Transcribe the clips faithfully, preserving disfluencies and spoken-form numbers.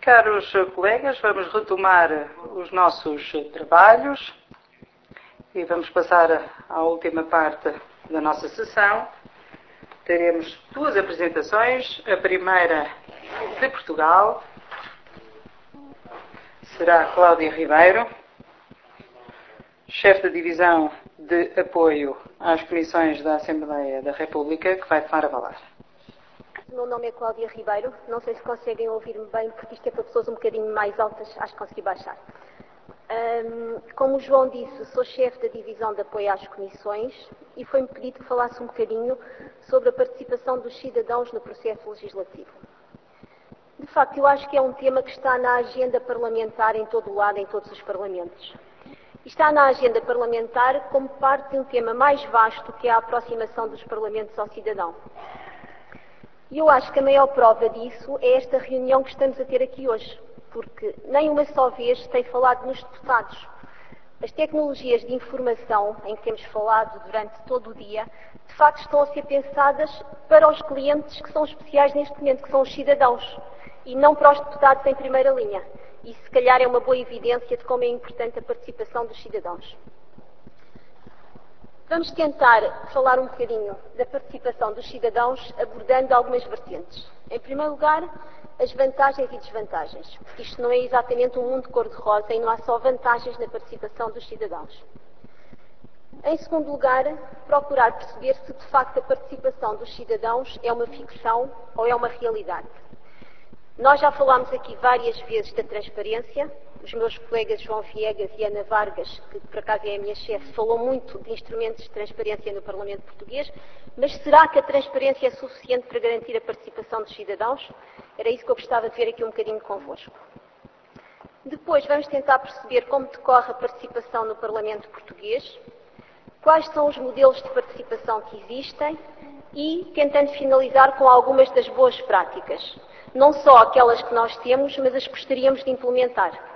Caros colegas, vamos retomar os nossos trabalhos e vamos passar à última parte da nossa sessão. Teremos duas apresentações. A primeira de Portugal será Cláudia Ribeiro, chefe da divisão de apoio às comissões da Assembleia da República, que vai tomar a palavra. O meu nome é Cláudia Ribeiro, não sei se conseguem ouvir-me bem, porque isto é para pessoas um bocadinho mais altas, acho que consegui baixar. Um, como o João disse, sou chefe da divisão de apoio às comissões e foi-me pedido que falasse um bocadinho sobre a participação dos cidadãos no processo legislativo. De facto, eu acho que é um tema que está na agenda parlamentar em todo o lado, em todos os parlamentos. E está na agenda parlamentar como parte de um tema mais vasto, que é a aproximação dos parlamentos ao cidadão. E eu acho que a maior prova disso é esta reunião que estamos a ter aqui hoje, porque nem uma só vez tem falado nos deputados. As tecnologias de informação em que temos falado durante todo o dia, de facto estão a ser pensadas para os clientes que são especiais neste momento, que são os cidadãos, e não para os deputados em primeira linha. E se calhar é uma boa evidência de como é importante a participação dos cidadãos. Vamos tentar falar um bocadinho da participação dos cidadãos, abordando algumas vertentes. Em primeiro lugar, as vantagens e desvantagens, porque isto não é exatamente um mundo cor-de-rosa e não há só vantagens na participação dos cidadãos. Em segundo lugar, procurar perceber se de facto a participação dos cidadãos é uma ficção ou é uma realidade. Nós já falámos aqui várias vezes da transparência. Os meus colegas João Viegas e Ana Vargas, que por acaso é a minha chefe, falou muito de instrumentos de transparência no Parlamento Português, mas será que a transparência é suficiente para garantir a participação dos cidadãos? Era isso que eu gostava de ver aqui um bocadinho convosco. Depois vamos tentar perceber como decorre a participação no Parlamento Português, quais são os modelos de participação que existem e tentando finalizar com algumas das boas práticas. Não só aquelas que nós temos, mas as que gostaríamos de implementar.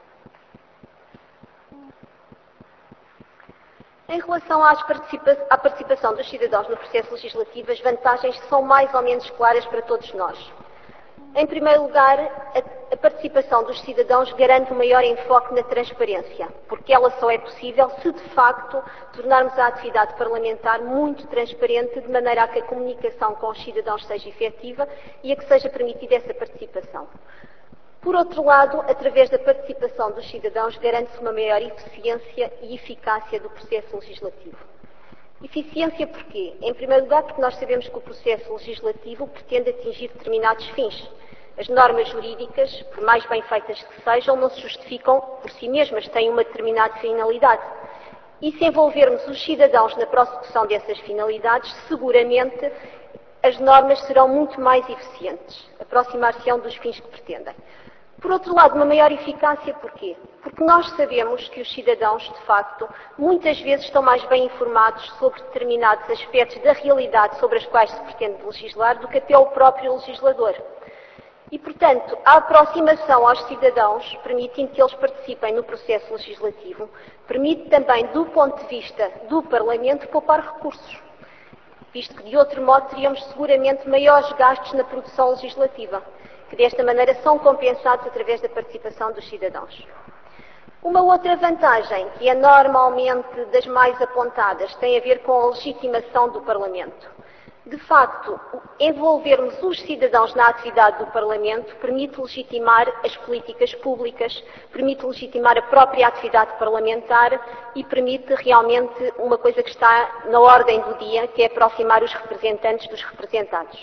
Em relação às participa- à participação dos cidadãos no processo legislativo, as vantagens são mais ou menos claras para todos nós. Em primeiro lugar, a, a participação dos cidadãos garante um maior enfoque na transparência, porque ela só é possível se, de facto, tornarmos a atividade parlamentar muito transparente, de maneira a que a comunicação com os cidadãos seja efetiva e a que seja permitida essa participação. Por outro lado, através da participação dos cidadãos, garante-se uma maior eficiência e eficácia do processo legislativo. Eficiência porquê? Em primeiro lugar, porque nós sabemos que o processo legislativo pretende atingir determinados fins. As normas jurídicas, por mais bem feitas que sejam, não se justificam por si mesmas, têm uma determinada finalidade. E se envolvermos os cidadãos na prossecução dessas finalidades, seguramente as normas serão muito mais eficientes, aproximar-se-ão dos fins que pretendem. Por outro lado, uma maior eficácia, porquê? Porque nós sabemos que os cidadãos, de facto, muitas vezes estão mais bem informados sobre determinados aspectos da realidade sobre as quais se pretende legislar do que até o próprio legislador. E, portanto, a aproximação aos cidadãos, permitindo que eles participem no processo legislativo, permite também, do ponto de vista do Parlamento, poupar recursos, visto que, de outro modo, teríamos seguramente maiores gastos na produção legislativa, que desta maneira são compensados através da participação dos cidadãos. Uma outra vantagem, que é normalmente das mais apontadas, tem a ver com a legitimação do Parlamento. De facto, envolvermos os cidadãos na atividade do Parlamento permite legitimar as políticas públicas, permite legitimar a própria atividade parlamentar e permite realmente uma coisa que está na ordem do dia, que é aproximar os representantes dos representados.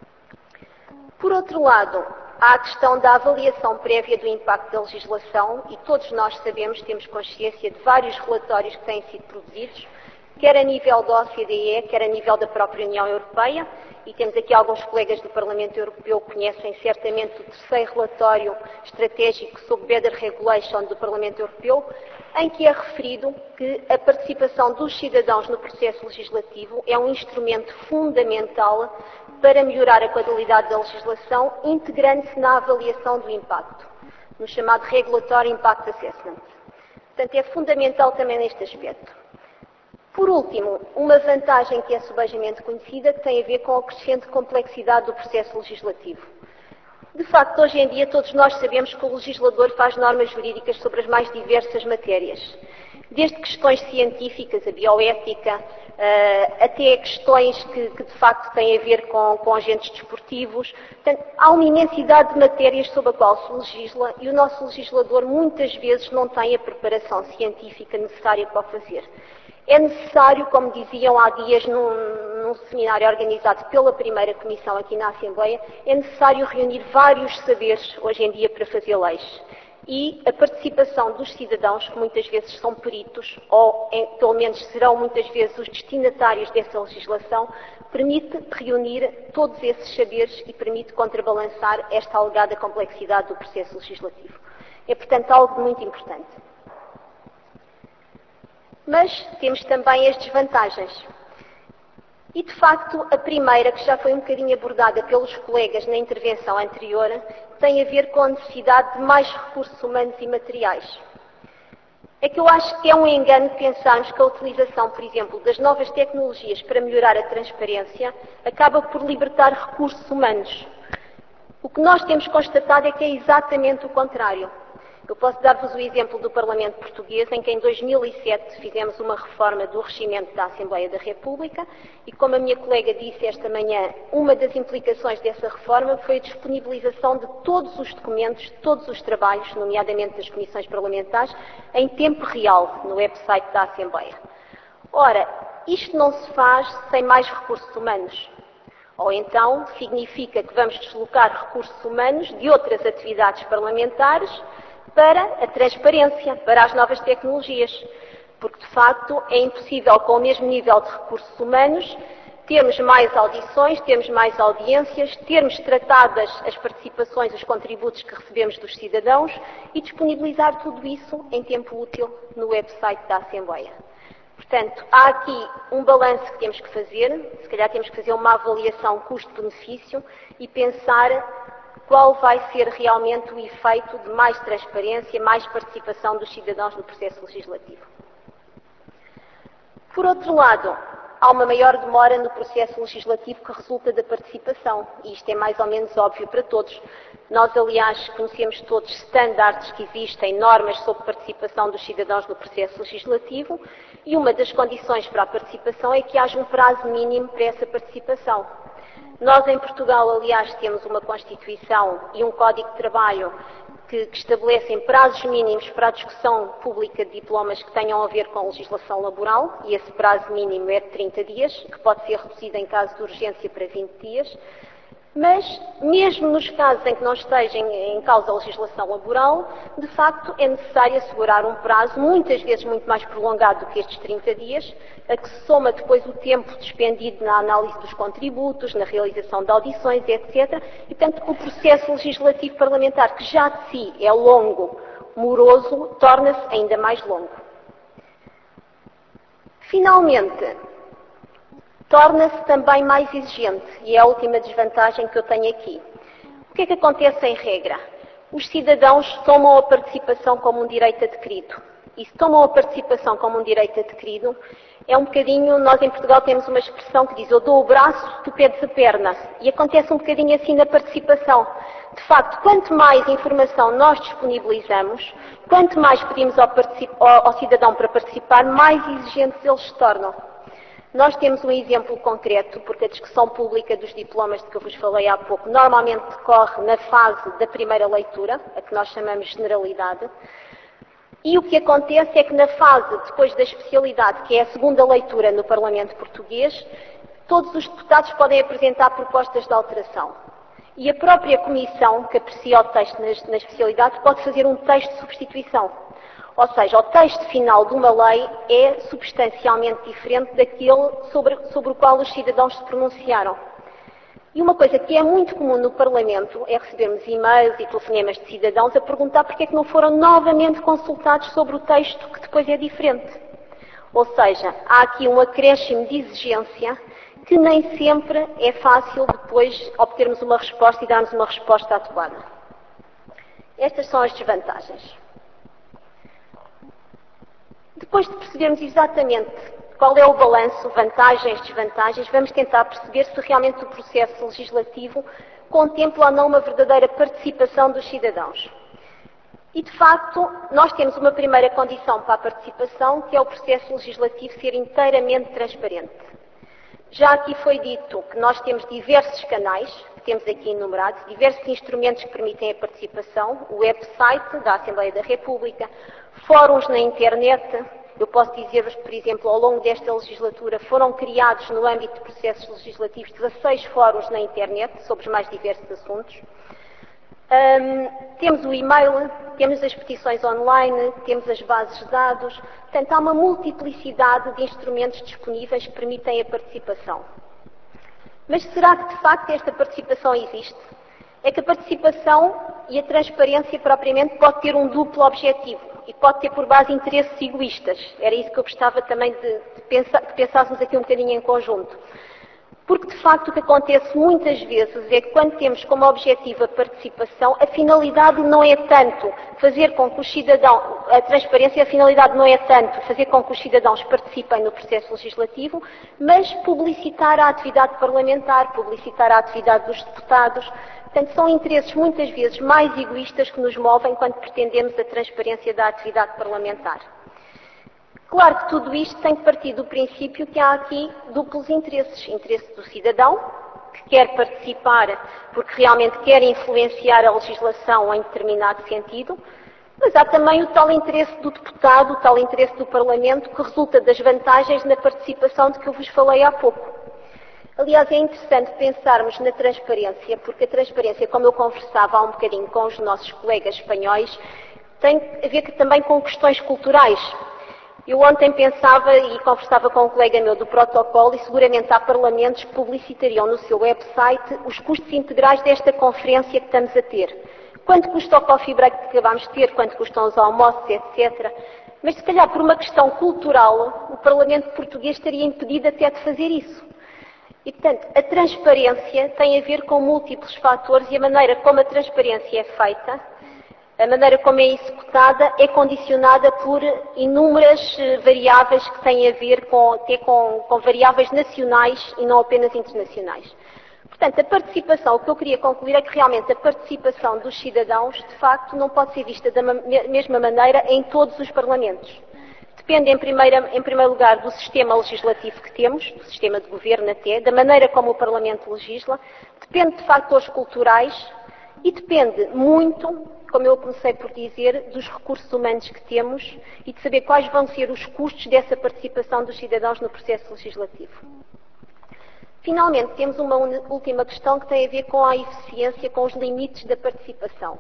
Por outro lado, há a questão da avaliação prévia do impacto da legislação e todos nós sabemos, temos consciência de vários relatórios que têm sido produzidos, quer a nível da O C D E, quer a nível da própria União Europeia, e temos aqui alguns colegas do Parlamento Europeu que conhecem certamente o terceiro relatório estratégico sobre Better Regulation do Parlamento Europeu, em que é referido que a participação dos cidadãos no processo legislativo é um instrumento fundamental para melhorar a qualidade da legislação, integrando-se na avaliação do impacto, no chamado Regulatory Impact Assessment. Portanto, é fundamental também neste aspecto. Por último, uma vantagem que é subejamente conhecida, que tem a ver com a crescente complexidade do processo legislativo. De facto, hoje em dia, todos nós sabemos que o legislador faz normas jurídicas sobre as mais diversas matérias, desde questões científicas, a bioética, até questões que, que de facto têm a ver com, com agentes desportivos. Portanto, há uma imensidade de matérias sobre a qual se legisla e o nosso legislador muitas vezes não tem a preparação científica necessária para o fazer. É necessário, como diziam há dias num, num seminário organizado pela primeira comissão aqui na Assembleia, é necessário reunir vários saberes hoje em dia para fazer leis. E a participação dos cidadãos, que muitas vezes são peritos, ou em, pelo menos serão muitas vezes os destinatários dessa legislação, permite reunir todos esses saberes e permite contrabalançar esta alegada complexidade do processo legislativo. É, portanto, algo muito importante. Mas temos também as desvantagens. E, de facto, a primeira, que já foi um bocadinho abordada pelos colegas na intervenção anterior, tem a ver com a necessidade de mais recursos humanos e materiais. É que eu acho que é um engano pensarmos que a utilização, por exemplo, das novas tecnologias para melhorar a transparência acaba por libertar recursos humanos. O que nós temos constatado é que é exatamente o contrário. Eu posso dar-vos o exemplo do Parlamento Português, em que em dois mil e sete fizemos uma reforma do regimento da Assembleia da República e, como a minha colega disse esta manhã, uma das implicações dessa reforma foi a disponibilização de todos os documentos, de todos os trabalhos, nomeadamente das comissões parlamentares, em tempo real, no website da Assembleia. Ora, isto não se faz sem mais recursos humanos. Ou então significa que vamos deslocar recursos humanos de outras atividades parlamentares para a transparência, para as novas tecnologias. Porque, de facto, é impossível, com o mesmo nível de recursos humanos, termos mais audições, termos mais audiências, termos tratadas as participações, os contributos que recebemos dos cidadãos e disponibilizar tudo isso em tempo útil no website da Assembleia. Portanto, há aqui um balanço que temos que fazer, se calhar temos que fazer uma avaliação custo-benefício e pensar qual vai ser realmente o efeito de mais transparência, mais participação dos cidadãos no processo legislativo. Por outro lado, há uma maior demora no processo legislativo que resulta da participação, e isto é mais ou menos óbvio para todos. Nós, aliás, conhecemos todos estándares que existem, normas sobre participação dos cidadãos no processo legislativo, e uma das condições para a participação é que haja um prazo mínimo para essa participação. Nós, em Portugal, aliás, temos uma Constituição e um Código de Trabalho que, que estabelecem prazos mínimos para a discussão pública de diplomas que tenham a ver com a legislação laboral, e esse prazo mínimo é de trinta dias, que pode ser reduzido em caso de urgência para vinte dias. Mas, mesmo nos casos em que não esteja em, em causa a legislação laboral, de facto é necessário assegurar um prazo, muitas vezes muito mais prolongado do que estes trinta dias, a que se soma depois o tempo despendido na análise dos contributos, na realização de audições, etcétera. E, portanto, o processo legislativo parlamentar, que já de si é longo, moroso, torna-se ainda mais longo. Finalmente, torna-se também mais exigente, e é a última desvantagem que eu tenho aqui. O que é que acontece em regra? Os cidadãos tomam a participação como um direito adquirido. E se tomam a participação como um direito adquirido, é um bocadinho, nós em Portugal temos uma expressão que diz: eu dou o braço, tu pedes a perna. E acontece um bocadinho assim na participação. De facto, quanto mais informação nós disponibilizamos, quanto mais pedimos ao, ao, ao cidadão para participar, mais exigentes eles se tornam. Nós temos um exemplo concreto, porque a discussão pública dos diplomas de que eu vos falei há pouco normalmente decorre na fase da primeira leitura, a que nós chamamos de generalidade, e o que acontece é que na fase depois da especialidade, que é a segunda leitura no Parlamento Português, todos os deputados podem apresentar propostas de alteração. E a própria Comissão, que aprecia o texto na, na especialidade, pode fazer um texto de substituição. Ou seja, o texto final de uma lei é substancialmente diferente daquele sobre, sobre o qual os cidadãos se pronunciaram. E uma coisa que é muito comum no Parlamento é recebermos e-mails e telefonemas de cidadãos a perguntar porque é que não foram novamente consultados sobre o texto que depois é diferente. Ou seja, há aqui um acréscimo de exigência que nem sempre é fácil depois obtermos uma resposta e darmos uma resposta adequada. Estas são as desvantagens. Depois de percebermos exatamente qual é o balanço, vantagens, desvantagens, vamos tentar perceber se realmente o processo legislativo contempla ou não uma verdadeira participação dos cidadãos. E, de facto, nós temos uma primeira condição para a participação, que é o processo legislativo ser inteiramente transparente. Já aqui foi dito que nós temos diversos canais, que temos aqui enumerados, diversos instrumentos que permitem a participação, o website da Assembleia da República, fóruns na internet. Eu posso dizer-vos que, por exemplo, ao longo desta legislatura foram criados no âmbito de processos legislativos dezasseis fóruns na internet sobre os mais diversos assuntos. Um, temos o e-mail, temos as petições online, temos as bases de dados. Portanto, há uma multiplicidade de instrumentos disponíveis que permitem a participação. Mas será que, de facto, esta participação existe? É que a participação e a transparência, propriamente, pode ter um duplo objetivo e pode ter por base interesses egoístas. Era isso que eu gostava também de, de, pensar, de pensássemos aqui um bocadinho em conjunto. Porque, de facto, o que acontece muitas vezes é que, quando temos como objetivo a participação, a finalidade não é tanto fazer com que os cidadãos, a transparência, a finalidade não é tanto fazer com que os cidadãos participem no processo legislativo, mas publicitar a atividade parlamentar, publicitar a atividade dos deputados. Portanto, são interesses muitas vezes mais egoístas que nos movem quando pretendemos a transparência da atividade parlamentar. Claro que tudo isto tem que partir do princípio que há aqui duplos interesses. Interesse do cidadão, que quer participar porque realmente quer influenciar a legislação em determinado sentido, mas há também o tal interesse do deputado, o tal interesse do Parlamento, que resulta das vantagens na participação de que eu vos falei há pouco. Aliás, é interessante pensarmos na transparência, porque a transparência, como eu conversava há um bocadinho com os nossos colegas espanhóis, tem a ver também com questões culturais. Eu ontem pensava e conversava com um colega meu do protocolo e seguramente há parlamentos que publicitariam no seu website os custos integrais desta conferência que estamos a ter. Quanto custa o coffee break que acabámos de ter, quanto custam os almoços, etcétera. Mas se calhar por uma questão cultural, o Parlamento português estaria impedido até de fazer isso. E, portanto, a transparência tem a ver com múltiplos fatores e a maneira como a transparência é feita, a maneira como é executada, é condicionada por inúmeras variáveis que têm a ver com, até com, com variáveis nacionais e não apenas internacionais. Portanto, a participação, o que eu queria concluir é que realmente a participação dos cidadãos, de facto, não pode ser vista da mesma maneira em todos os parlamentos. Depende, em, primeira, em primeiro lugar, do sistema legislativo que temos, do sistema de governo até, da maneira como o Parlamento legisla, depende de fatores culturais e depende muito, como eu comecei por dizer, dos recursos humanos que temos e de saber quais vão ser os custos dessa participação dos cidadãos no processo legislativo. Finalmente, temos uma última questão que tem a ver com a eficiência, com os limites da participação.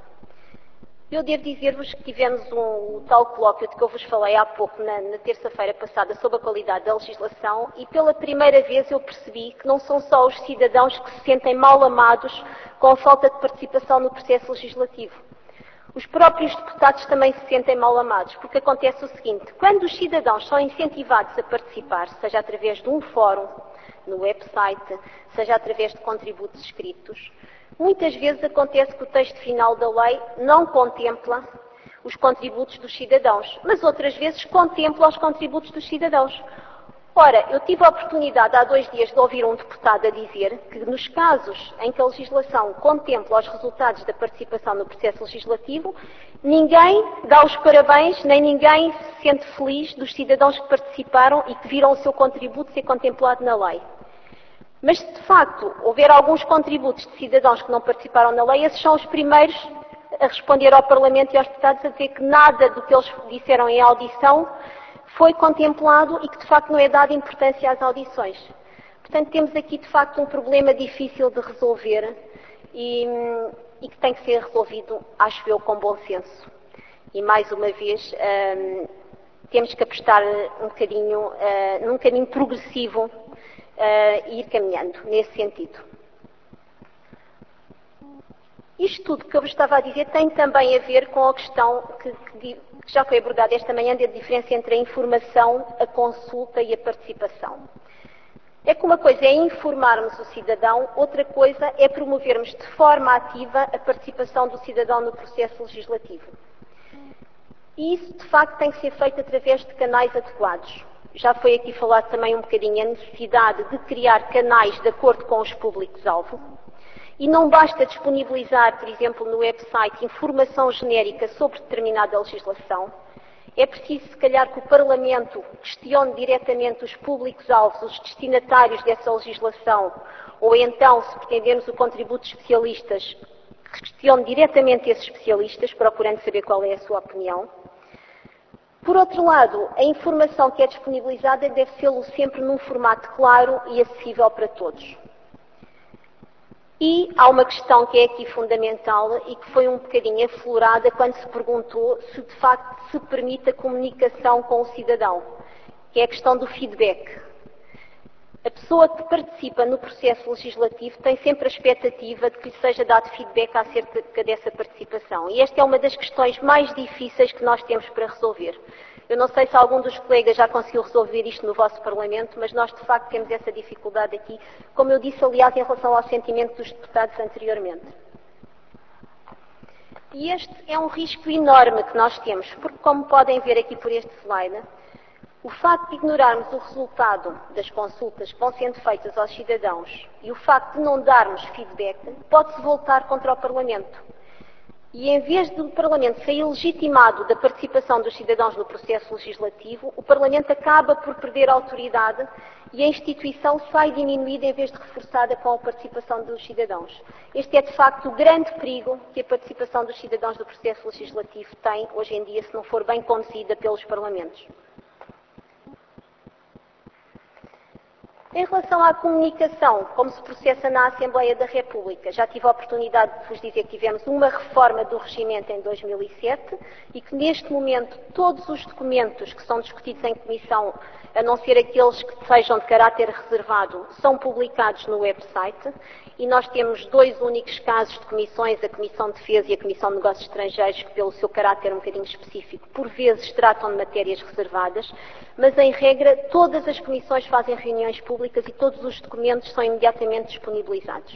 Eu devo dizer-vos que tivemos um, um tal colóquio de que eu vos falei há pouco, na, na terça-feira passada, sobre a qualidade da legislação, e pela primeira vez eu percebi que não são só os cidadãos que se sentem mal amados com a falta de participação no processo legislativo. Os próprios deputados também se sentem mal amados, porque acontece o seguinte: quando os cidadãos são incentivados a participar, seja através de um fórum, no website, seja através de contributos escritos, muitas vezes acontece que o texto final da lei não contempla os contributos dos cidadãos, mas outras vezes contempla os contributos dos cidadãos. Ora, eu tive a oportunidade há dois dias de ouvir um deputado a dizer que nos casos em que a legislação contempla os resultados da participação no processo legislativo, ninguém dá os parabéns, nem ninguém se sente feliz dos cidadãos que participaram e que viram o seu contributo ser contemplado na lei. Mas, se de facto houver alguns contributos de cidadãos que não participaram na lei, esses são os primeiros a responder ao Parlamento e aos deputados a dizer que nada do que eles disseram em audição foi contemplado e que de facto não é dada importância às audições. Portanto, temos aqui de facto um problema difícil de resolver e, e que tem que ser resolvido, acho eu, com bom senso. E mais uma vez, hum, temos que apostar um bocadinho, uh, num caminho progressivo uh, e ir caminhando nesse sentido. Isto tudo que eu vos estava a dizer tem também a ver com a questão que, que, que já foi abordada esta manhã, da diferença entre a informação, a consulta e a participação. É que uma coisa é informarmos o cidadão, outra coisa é promovermos de forma ativa a participação do cidadão no processo legislativo. E isso, de facto, tem que ser feito através de canais adequados. Já foi aqui falado também um bocadinho a necessidade de criar canais de acordo com os públicos-alvo. E não basta disponibilizar, por exemplo, no website, informação genérica sobre determinada legislação. É preciso, se calhar, que o Parlamento questione diretamente os públicos-alvos, os destinatários dessa legislação, ou então, se pretendermos o contributo de especialistas, questione diretamente esses especialistas, procurando saber qual é a sua opinião. Por outro lado, a informação que é disponibilizada deve ser sempre num formato claro e acessível para todos. E há uma questão que é aqui fundamental e que foi um bocadinho aflorada quando se perguntou se de facto se permite a comunicação com o cidadão, que é a questão do feedback. A pessoa que participa no processo legislativo tem sempre a expectativa de que lhe seja dado feedback acerca dessa participação. E esta é uma das questões mais difíceis que nós temos para resolver. Eu não sei se algum dos colegas já conseguiu resolver isto no vosso Parlamento, mas nós de facto temos essa dificuldade aqui, como eu disse, aliás, em relação ao sentimento dos deputados anteriormente. E este é um risco enorme que nós temos, porque como podem ver aqui por este slide, o facto de ignorarmos o resultado das consultas que vão sendo feitas aos cidadãos e o facto de não darmos feedback pode-se voltar contra o Parlamento. E em vez do Parlamento ser legitimado da participação dos cidadãos no processo legislativo, o Parlamento acaba por perder a autoridade e a instituição sai diminuída em vez de reforçada com a participação dos cidadãos. Este é, de facto, o grande perigo que a participação dos cidadãos no processo legislativo tem hoje em dia, se não for bem conduzida pelos Parlamentos. Em relação à comunicação, como se processa na Assembleia da República, já tive a oportunidade de vos dizer que tivemos uma reforma do regimento em dois mil e sete e que neste momento todos os documentos que são discutidos em comissão, a não ser aqueles que sejam de caráter reservado, são publicados no website e nós temos dois únicos casos de comissões, a Comissão de Defesa e a Comissão de Negócios Estrangeiros, que pelo seu caráter um bocadinho específico, por vezes tratam de matérias reservadas, mas em regra todas as comissões fazem reuniões públicas e todos os documentos são imediatamente disponibilizados.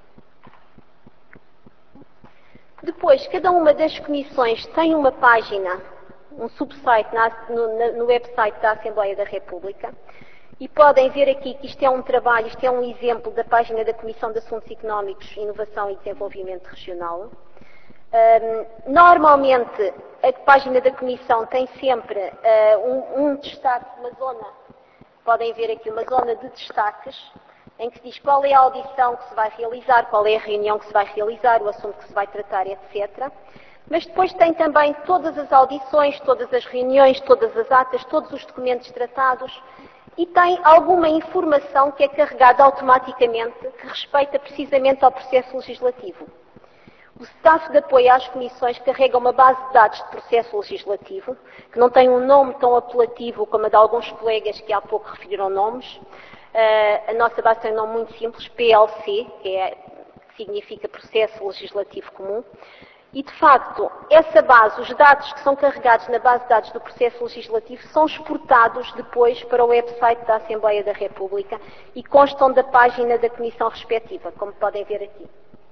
Depois, cada uma das comissões tem uma página, um subsite na, no, no website da Assembleia da República e podem ver aqui que isto é um trabalho, isto é um exemplo da página da Comissão de Assuntos Económicos, Inovação e Desenvolvimento Regional. Um, normalmente, a página da Comissão tem sempre uh, um, um destaque, uma zona, podem ver aqui uma zona de destaques, em que diz qual é a audição que se vai realizar, qual é a reunião que se vai realizar, o assunto que se vai tratar, etcétera. Mas depois tem também todas as audições, todas as reuniões, todas as atas, todos os documentos tratados e tem alguma informação que é carregada automaticamente que respeita precisamente ao processo legislativo. O staff de apoio às comissões carrega uma base de dados de processo legislativo, que não tem um nome tão apelativo como a de alguns colegas que há pouco referiram nomes. Uh, a nossa base tem um nome muito simples, P L C, que, é, que significa Processo Legislativo Comum. E, de facto, essa base, os dados que são carregados na base de dados do processo legislativo são exportados depois para o website da Assembleia da República e constam da página da comissão respectiva, como podem ver aqui.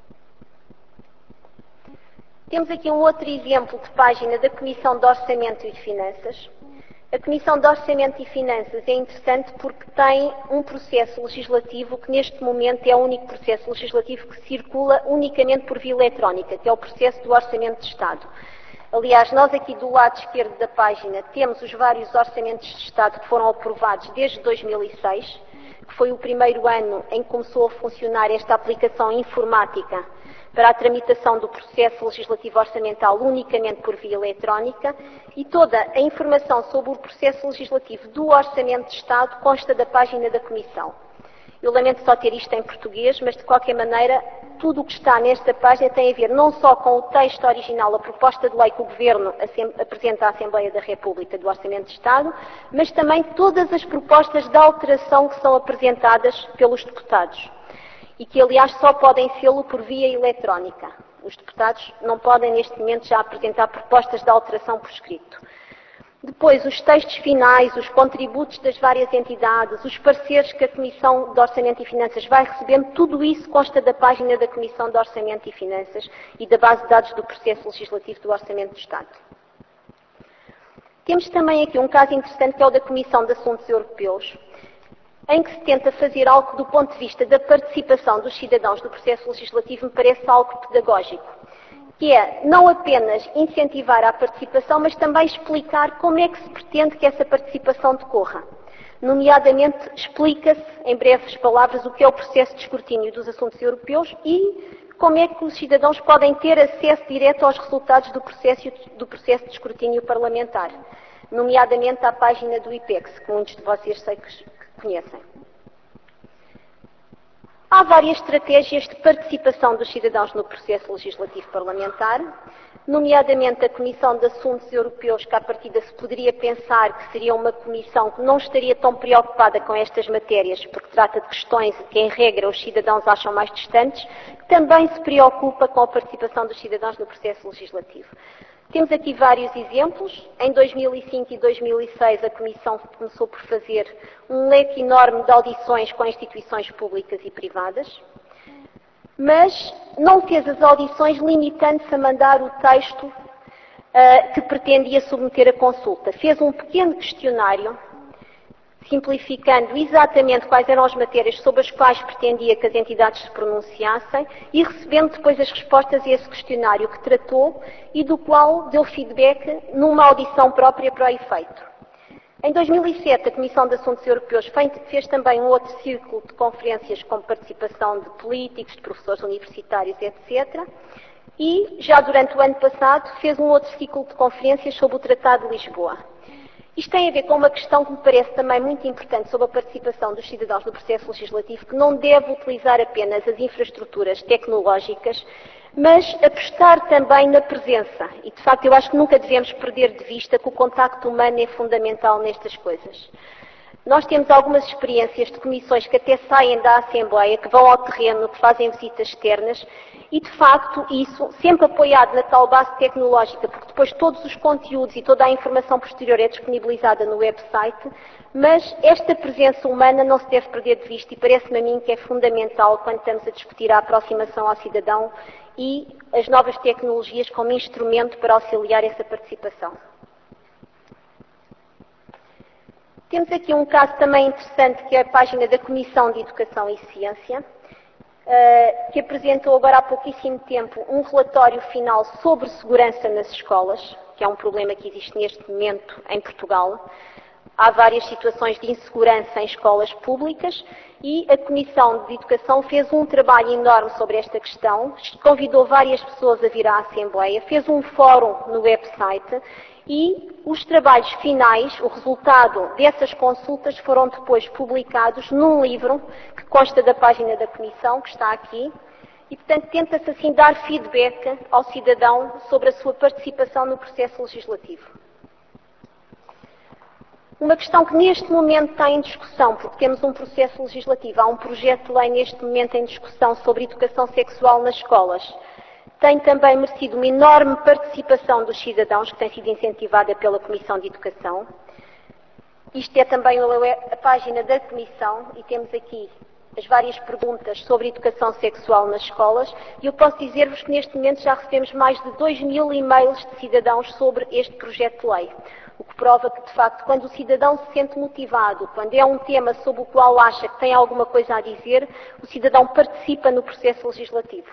Temos aqui um outro exemplo de página da Comissão de Orçamento e de Finanças. A Comissão de Orçamento e Finanças é interessante porque tem um processo legislativo que neste momento é o único processo legislativo que circula unicamente por via eletrónica, que é o processo do Orçamento de Estado. Aliás, nós aqui do lado esquerdo da página temos os vários orçamentos de Estado que foram aprovados desde dois mil e seis, que foi o primeiro ano em que começou a funcionar esta aplicação informática para a tramitação do processo legislativo orçamental unicamente por via eletrónica e toda a informação sobre o processo legislativo do Orçamento de Estado consta da página da Comissão. Eu lamento só ter isto em português, mas de qualquer maneira tudo o que está nesta página tem a ver não só com o texto original, a proposta de lei que o Governo apresenta à Assembleia da República do Orçamento de Estado, mas também todas as propostas de alteração que são apresentadas pelos deputados. E que, aliás, só podem fê-lo por via eletrónica. Os deputados não podem, neste momento, já apresentar propostas de alteração por escrito. Depois, os textos finais, os contributos das várias entidades, os pareceres que a Comissão de Orçamento e Finanças vai recebendo, tudo isso consta da página da Comissão de Orçamento e Finanças e da base de dados do processo legislativo do Orçamento de Estado. Temos também aqui um caso interessante que é o da Comissão de Assuntos Europeus. em que se tenta fazer algo que, do ponto de vista da participação dos cidadãos no processo legislativo, me parece algo pedagógico, que é não apenas incentivar a participação, mas também explicar como é que se pretende que essa participação decorra. Nomeadamente, explica-se, em breves palavras, o que é o processo de escrutínio dos assuntos europeus e como é que os cidadãos podem ter acesso direto aos resultados do processo, do processo de escrutínio parlamentar, nomeadamente à página do IPEX, que muitos de vocês sei que conhecem. Há várias estratégias de participação dos cidadãos no processo legislativo parlamentar, nomeadamente a Comissão de Assuntos Europeus, que à partida se poderia pensar que seria uma comissão que não estaria tão preocupada com estas matérias, porque trata de questões que, em regra, os cidadãos acham mais distantes, também se preocupa com a participação dos cidadãos no processo legislativo. Temos aqui vários exemplos. Em dois mil e cinco e dois mil e seis, a Comissão começou por fazer um leque enorme de audições com instituições públicas e privadas, mas não fez as audições limitando-se a mandar o texto uh, que pretendia submeter a consulta. Fez um pequeno questionário, simplificando exatamente quais eram as matérias sobre as quais pretendia que as entidades se pronunciassem e recebendo depois as respostas a esse questionário que tratou e do qual deu feedback numa audição própria para o efeito. Em dois mil e sete, a Comissão de Assuntos Europeus fez também um outro círculo de conferências com participação de políticos, de professores universitários, etcétera. E, já durante o ano passado, fez um outro ciclo de conferências sobre o Tratado de Lisboa. Isto tem a ver com uma questão que me parece também muito importante sobre a participação dos cidadãos no processo legislativo, que não deve utilizar apenas as infraestruturas tecnológicas, mas apostar também na presença. E, de facto, eu acho que nunca devemos perder de vista que o contacto humano é fundamental nestas coisas. Nós temos algumas experiências de comissões que até saem da Assembleia, que vão ao terreno, que fazem visitas externas, e, de facto, isso sempre apoiado na tal base tecnológica, porque depois todos os conteúdos e toda a informação posterior é disponibilizada no website, mas esta presença humana não se deve perder de vista e parece-me a mim que é fundamental quando estamos a discutir a aproximação ao cidadão e as novas tecnologias como instrumento para auxiliar essa participação. Temos aqui um caso também interessante, que é a página da Comissão de Educação e Ciência, que apresentou agora há pouquíssimo tempo um relatório final sobre segurança nas escolas, que é um problema que existe neste momento em Portugal. Há várias situações de insegurança em escolas públicas e a Comissão de Educação fez um trabalho enorme sobre esta questão, convidou várias pessoas a vir à Assembleia, fez um fórum no website e os trabalhos finais, o resultado dessas consultas, foram depois publicados num livro que consta da página da Comissão, que está aqui, e, portanto, tenta-se assim dar feedback ao cidadão sobre a sua participação no processo legislativo. Uma questão que neste momento está em discussão, porque temos um processo legislativo, há um projeto de lei neste momento em discussão sobre educação sexual nas escolas. Tem também merecido uma enorme participação dos cidadãos, que tem sido incentivada pela Comissão de Educação. Isto é também a página da Comissão e temos aqui as várias perguntas sobre educação sexual nas escolas e eu posso dizer-vos que neste momento já recebemos mais de dois mil e-mails de cidadãos sobre este projeto de lei. O que prova que, de facto, quando o cidadão se sente motivado, quando é um tema sobre o qual acha que tem alguma coisa a dizer, o cidadão participa no processo legislativo.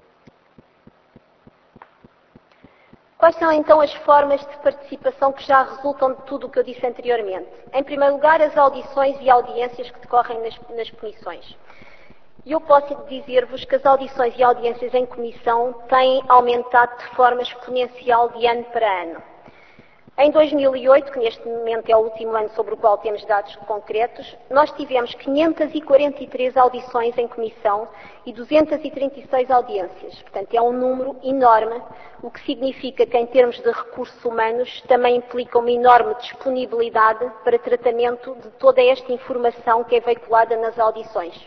Quais são, então, as formas de participação que já resultam de tudo o que eu disse anteriormente? Em primeiro lugar, as audições e audiências que decorrem nas, nas comissões. E eu posso dizer-vos que as audições e audiências em comissão têm aumentado de forma exponencial de ano para ano. Em dois mil e oito, que neste momento é o último ano sobre o qual temos dados concretos, nós tivemos quinhentas e quarenta e três audições em comissão e duzentas e trinta e seis audiências. Portanto, é um número enorme, o que significa que, em termos de recursos humanos, também implica uma enorme disponibilidade para tratamento de toda esta informação que é veiculada nas audições.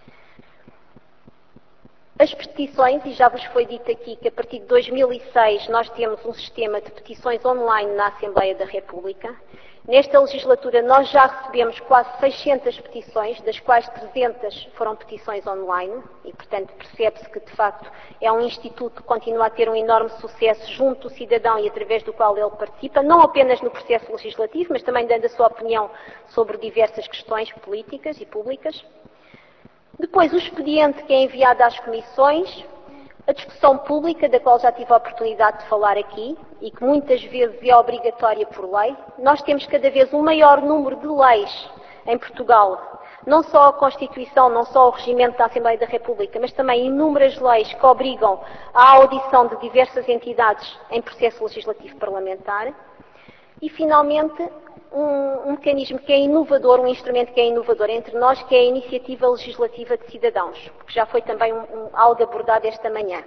As petições, e já vos foi dito aqui que a partir de dois mil e seis nós temos um sistema de petições online na Assembleia da República, Nesta legislatura nós já recebemos quase seiscentas petições, das quais trezentas foram petições online e, portanto, percebe-se que, de facto, é um instituto que continua a ter um enorme sucesso junto do cidadão e através do qual ele participa, não apenas no processo legislativo, mas também dando a sua opinião sobre diversas questões políticas e públicas. Depois, o expediente que é enviado às comissões, a discussão pública, da qual já tive a oportunidade de falar aqui, e que muitas vezes é obrigatória por lei. Nós temos cada vez um maior número de leis em Portugal, não só a Constituição, não só o regimento da Assembleia da República, mas também inúmeras leis que obrigam à audição de diversas entidades em processo legislativo parlamentar. E, finalmente, um, um mecanismo que é inovador, um instrumento que é inovador entre nós, que é a Iniciativa Legislativa de Cidadãos, que já foi também um, um, algo abordado esta manhã.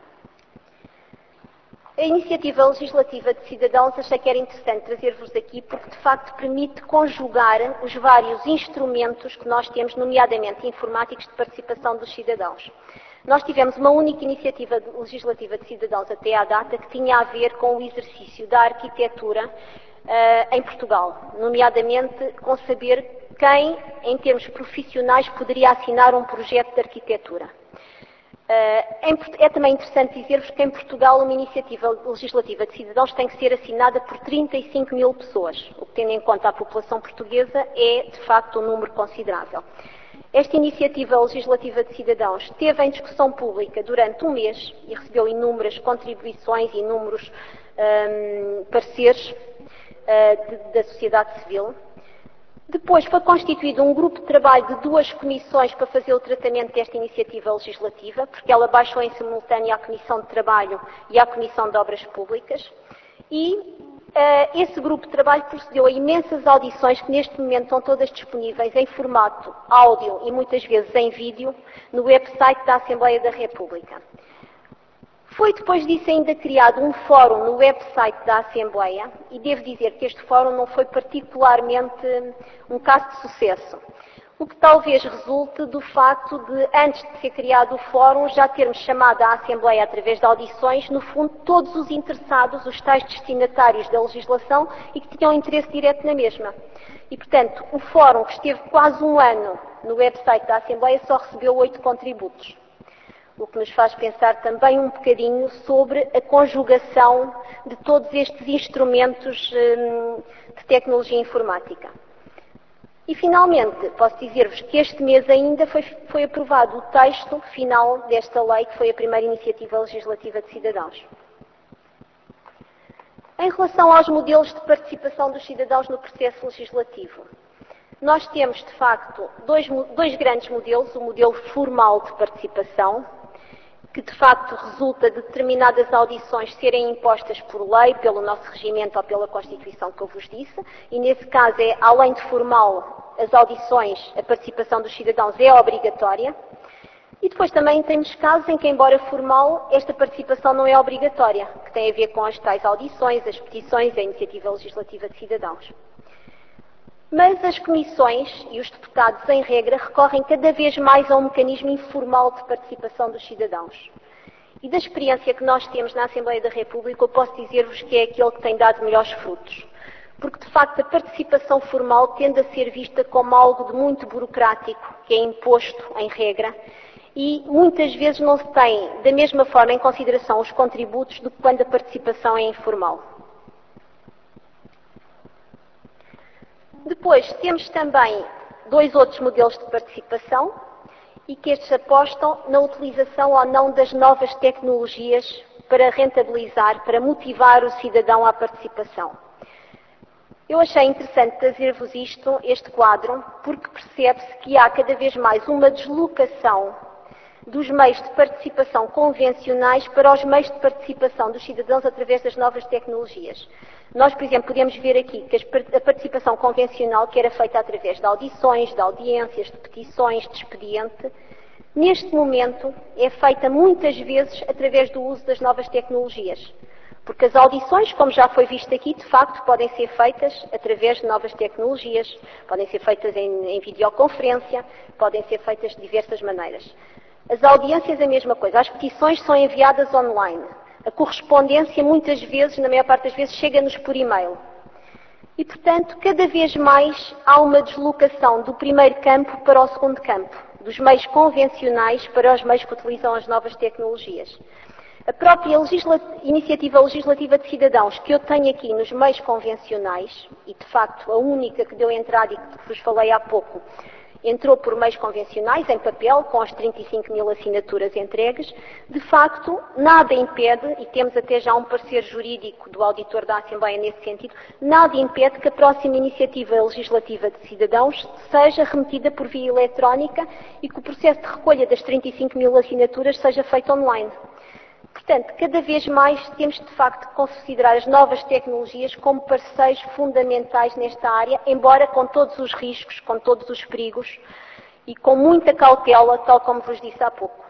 A Iniciativa Legislativa de Cidadãos achei que era interessante trazer-vos aqui porque, de facto, permite conjugar os vários instrumentos que nós temos, nomeadamente informáticos, de participação dos cidadãos. Nós tivemos uma única iniciativa legislativa de cidadãos até à data que tinha a ver com o exercício da arquitetura uh, em Portugal, nomeadamente com saber quem, em termos profissionais, poderia assinar um projeto de arquitetura. É também interessante dizer-vos que em Portugal uma iniciativa legislativa de cidadãos tem que ser assinada por trinta e cinco mil pessoas, o que, tendo em conta a população portuguesa, é de facto um número considerável. Esta iniciativa legislativa de cidadãos esteve em discussão pública durante um mês e recebeu inúmeras contribuições e inúmeros hum, pareceres uh, de, da sociedade civil. Depois foi constituído um grupo de trabalho de duas comissões para fazer o tratamento desta iniciativa legislativa, porque ela baixou em simultâneo à Comissão de Trabalho e à Comissão de Obras Públicas. E uh, esse grupo de trabalho procedeu a imensas audições que neste momento estão todas disponíveis em formato áudio e muitas vezes em vídeo no website da Assembleia da República. Foi depois disso ainda criado um fórum no website da Assembleia e devo dizer que este fórum não foi particularmente um caso de sucesso, o que talvez resulte do facto de, antes de ser criado o fórum, já termos chamado à Assembleia através de audições, no fundo, todos os interessados, os tais destinatários da legislação e que tinham interesse direto na mesma. E, portanto, o fórum, que esteve quase um ano no website da Assembleia, só recebeu oito contributos. O que nos faz pensar também um bocadinho sobre a conjugação de todos estes instrumentos hum, de tecnologia informática. E, finalmente, posso dizer-vos que este mês ainda foi, foi aprovado o texto final desta lei, que foi a primeira iniciativa legislativa de cidadãos. Em relação aos modelos de participação dos cidadãos no processo legislativo, nós temos, de facto, dois, dois grandes modelos. O modelo formal de participação, que de facto resulta de determinadas audições serem impostas por lei, pelo nosso regimento ou pela Constituição que eu vos disse, e nesse caso é, além de formal, as audições, a participação dos cidadãos é obrigatória. E depois também temos casos em que, embora formal, esta participação não é obrigatória, que tem a ver com as tais audições, as petições, a iniciativa legislativa de cidadãos. Mas as comissões e os deputados, em regra, recorrem cada vez mais a um mecanismo informal de participação dos cidadãos. E da experiência que nós temos na Assembleia da República, eu posso dizer-vos que é aquele que tem dado melhores frutos. Porque, de facto, a participação formal tende a ser vista como algo de muito burocrático, que é imposto, em regra, e muitas vezes não se tem, da mesma forma, em consideração os contributos do que quando a participação é informal. Depois, temos também dois outros modelos de participação e que estes apostam na utilização ou não das novas tecnologias para rentabilizar, para motivar o cidadão à participação. Eu achei interessante trazer-vos isto, este quadro, porque percebe-se que há cada vez mais uma deslocação dos meios de participação convencionais para os meios de participação dos cidadãos através das novas tecnologias. Nós, por exemplo, podemos ver aqui que a participação convencional, que era feita através de audições, de audiências, de petições, de expediente, neste momento é feita muitas vezes através do uso das novas tecnologias. Porque as audições, como já foi visto aqui, de facto podem ser feitas através de novas tecnologias, podem ser feitas em, em videoconferência, podem ser feitas de diversas maneiras. As audiências é a mesma coisa, as petições são enviadas online. A correspondência, muitas vezes, na maior parte das vezes, chega-nos por e-mail. E, portanto, cada vez mais há uma deslocação do primeiro campo para o segundo campo, dos meios convencionais para os meios que utilizam as novas tecnologias. A própria legisla- iniciativa legislativa de cidadãos que eu tenho aqui nos meios convencionais, e de facto a única que deu entrada e que vos falei há pouco, entrou por meios convencionais, em papel, com as trinta e cinco mil assinaturas entregues, de facto nada impede, e temos até já um parecer jurídico do auditor da Assembleia nesse sentido, nada impede que a próxima iniciativa legislativa de cidadãos seja remetida por via eletrónica e que o processo de recolha das trinta e cinco mil assinaturas seja feito online. Portanto, cada vez mais temos de facto que considerar as novas tecnologias como parceiros fundamentais nesta área, embora com todos os riscos, com todos os perigos e com muita cautela, tal como vos disse há pouco.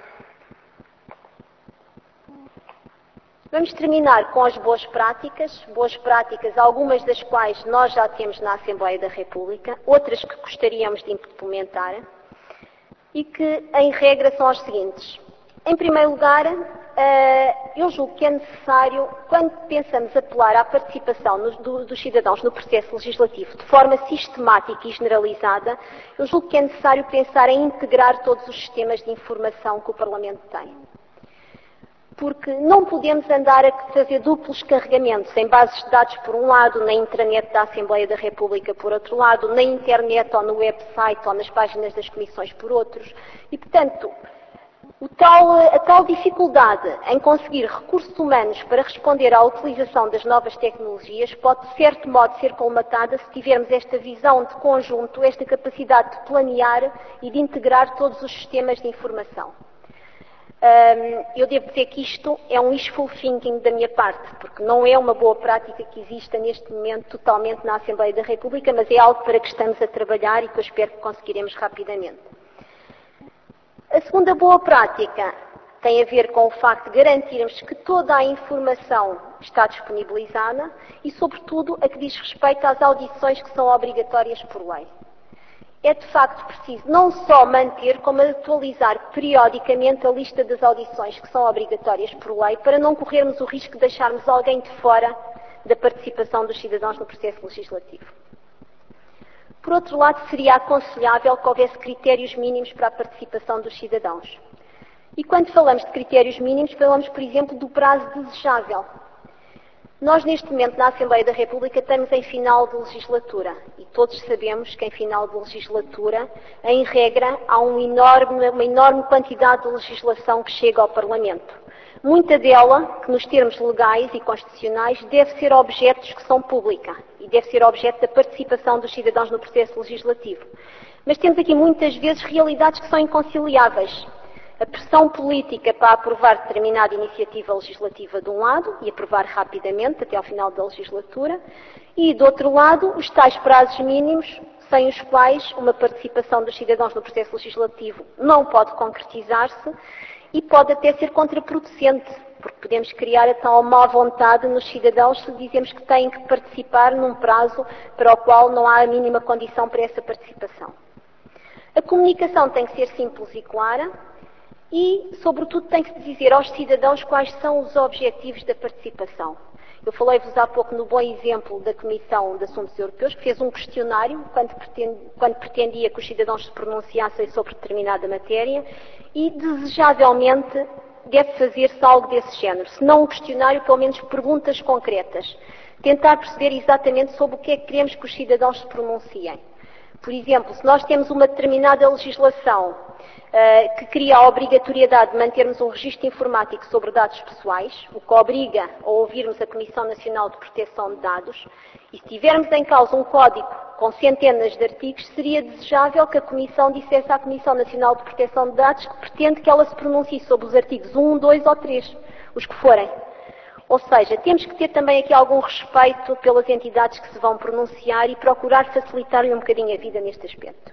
Vamos terminar com as boas práticas, boas práticas, algumas das quais nós já temos na Assembleia da República, outras que gostaríamos de implementar e que, em regra, são as seguintes. Em primeiro lugar, eu julgo que é necessário, quando pensamos apelar à participação dos cidadãos no processo legislativo de forma sistemática e generalizada, eu julgo que é necessário pensar em integrar todos os sistemas de informação que o Parlamento tem. Porque não podemos andar a fazer duplos carregamentos em bases de dados por um lado, na intranet da Assembleia da República por outro lado, na internet ou no website ou nas páginas das comissões por outros. E, portanto, O tal, a tal dificuldade em conseguir recursos humanos para responder à utilização das novas tecnologias pode, de certo modo, ser colmatada se tivermos esta visão de conjunto, esta capacidade de planear e de integrar todos os sistemas de informação. Um, eu devo dizer que isto é um wishful thinking da minha parte, porque não é uma boa prática que exista neste momento totalmente na Assembleia da República, mas é algo para que estamos a trabalhar e que eu espero que conseguiremos rapidamente. A segunda boa prática tem a ver com o facto de garantirmos que toda a informação está disponibilizada e, sobretudo, a que diz respeito às audições que são obrigatórias por lei. É, de facto, preciso não só manter, como atualizar periodicamente a lista das audições que são obrigatórias por lei, para não corrermos o risco de deixarmos alguém de fora da participação dos cidadãos no processo legislativo. Por outro lado, seria aconselhável que houvesse critérios mínimos para a participação dos cidadãos. E quando falamos de critérios mínimos, falamos, por exemplo, do prazo desejável. Nós, neste momento, na Assembleia da República, estamos em final de legislatura. E todos sabemos que em final de legislatura, em regra, há um enorme, uma enorme quantidade de legislação que chega ao Parlamento. Muita dela, que nos termos legais e constitucionais, deve ser objetos que são pública e deve ser objeto da participação dos cidadãos no processo legislativo. Mas temos aqui muitas vezes realidades que são inconciliáveis. A pressão política para aprovar determinada iniciativa legislativa de um lado, e aprovar rapidamente até ao final da legislatura, e, do outro lado, os tais prazos mínimos, sem os quais uma participação dos cidadãos no processo legislativo não pode concretizar-se, e pode até ser contraproducente, porque podemos criar a tal má vontade nos cidadãos se dizemos que têm que participar num prazo para o qual não há a mínima condição para essa participação. A comunicação tem que ser simples e clara e, sobretudo, tem que se dizer aos cidadãos quais são os objetivos da participação. Eu falei-vos há pouco no bom exemplo da Comissão de Assuntos Europeus, que fez um questionário quando, pretend, quando pretendia que os cidadãos se pronunciassem sobre determinada matéria e, desejavelmente, deve fazer-se algo desse género. Se não um questionário, pelo menos perguntas concretas. Tentar perceber exatamente sobre o que é que queremos que os cidadãos se pronunciem. Por exemplo, se nós temos uma determinada legislação uh, que cria a obrigatoriedade de mantermos um registro informático sobre dados pessoais, o que obriga a ouvirmos a Comissão Nacional de Proteção de Dados, e se tivermos em causa um código com centenas de artigos, seria desejável que a Comissão dissesse à Comissão Nacional de Proteção de Dados que pretende que ela se pronuncie sobre os artigos um, dois ou três, os que forem. Ou seja, temos que ter também aqui algum respeito pelas entidades que se vão pronunciar e procurar facilitar-lhe um bocadinho a vida neste aspecto.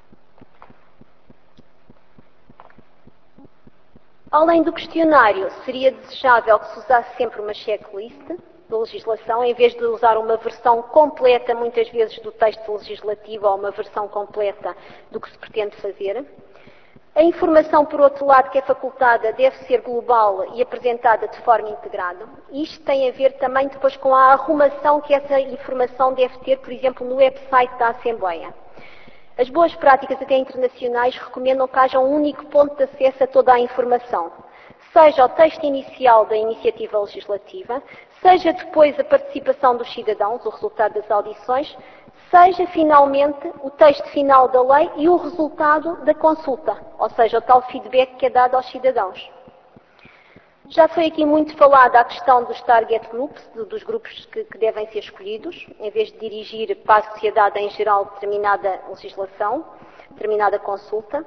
Além do questionário, seria desejável que se usasse sempre uma checklist de legislação, em vez de usar uma versão completa, muitas vezes, do texto legislativo ou uma versão completa do que se pretende fazer. A informação, por outro lado, que é facultada deve ser global e apresentada de forma integrada. Isto tem a ver também depois com a arrumação que essa informação deve ter, por exemplo, no website da Assembleia. As boas práticas até internacionais recomendam que haja um único ponto de acesso a toda a informação, seja o texto inicial da iniciativa legislativa, seja depois a participação dos cidadãos, o resultado das audições, seja finalmente o texto final da lei e o resultado da consulta, ou seja, o tal feedback que é dado aos cidadãos. Já foi aqui muito falada a questão dos target groups, dos grupos que, que devem ser escolhidos, em vez de dirigir para a sociedade em geral determinada legislação, determinada consulta.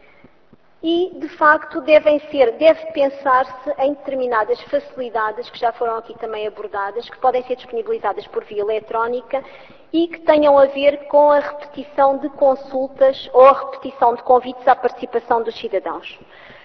E, de facto, devem ser, deve pensar-se em determinadas facilidades que já foram aqui também abordadas, que podem ser disponibilizadas por via eletrónica e que tenham a ver com a repetição de consultas ou a repetição de convites à participação dos cidadãos.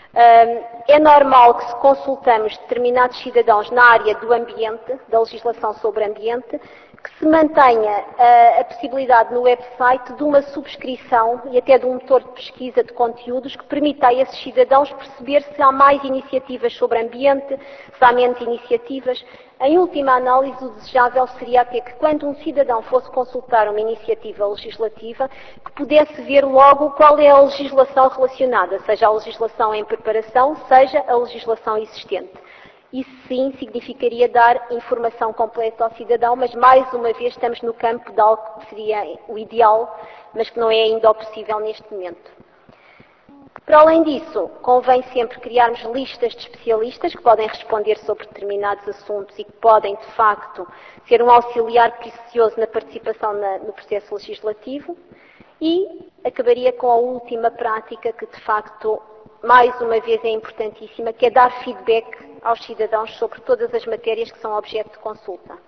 É normal que se consultamos determinados cidadãos na área do ambiente, da legislação sobre ambiente, que se mantenha a, a possibilidade no website de uma subscrição e até de um motor de pesquisa de conteúdos que permita a esses cidadãos perceber se há mais iniciativas sobre ambiente, se há menos iniciativas. Em última análise, o desejável seria até que quando um cidadão fosse consultar uma iniciativa legislativa, que pudesse ver logo qual é a legislação relacionada, seja a legislação em preparação, seja a legislação existente. Isso sim significaria dar informação completa ao cidadão, mas mais uma vez estamos no campo de algo que seria o ideal, mas que não é ainda o possível neste momento. Para além disso, convém sempre criarmos listas de especialistas que podem responder sobre determinados assuntos e que podem, de facto, ser um auxiliar precioso na participação na, no processo legislativo. E acabaria com a última prática que, de facto, mais uma vez é importantíssima, que é dar feedback aos cidadãos sobre todas as matérias que são objeto de consulta.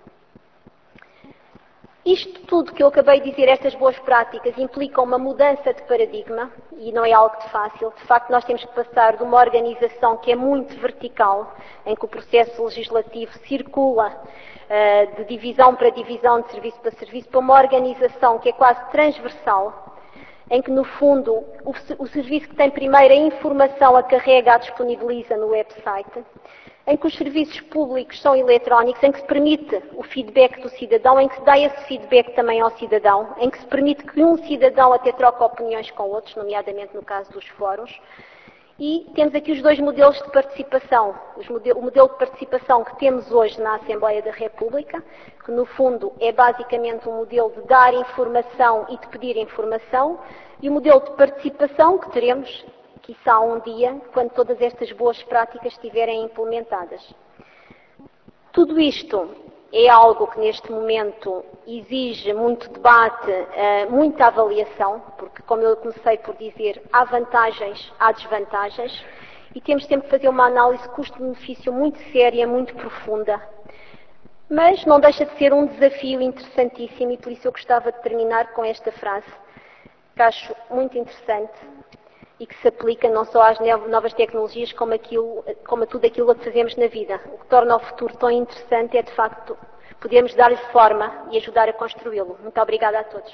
Isto tudo que eu acabei de dizer, estas boas práticas, implicam uma mudança de paradigma e não é algo de fácil. De facto, nós temos que passar de uma organização que é muito vertical, em que o processo legislativo circula uh, de divisão para divisão, de serviço para serviço, para uma organização que é quase transversal, em que, no fundo, o, o serviço que tem primeiro a informação a carrega, a disponibiliza no website, em que os serviços públicos são eletrónicos, em que se permite o feedback do cidadão, em que se dá esse feedback também ao cidadão, em que se permite que um cidadão até troque opiniões com outros, nomeadamente no caso dos fóruns. E temos aqui os dois modelos de participação. O modelo de participação que temos hoje na Assembleia da República, que no fundo é basicamente um modelo de dar informação e de pedir informação, e o modelo de participação que teremos, quiçá um dia, quando todas estas boas práticas estiverem implementadas. Tudo isto é algo que neste momento exige muito debate, muita avaliação, porque, como eu comecei por dizer, há vantagens, há desvantagens, e temos sempre que fazer uma análise custo-benefício muito séria, muito profunda. Mas não deixa de ser um desafio interessantíssimo, e por isso eu gostava de terminar com esta frase, que acho muito interessante, e que se aplica não só às novas tecnologias, como, aquilo, como a tudo aquilo que fazemos na vida. O que torna o futuro tão interessante é, de facto, podermos dar-lhe forma e ajudar a construí-lo. Muito obrigada a todos.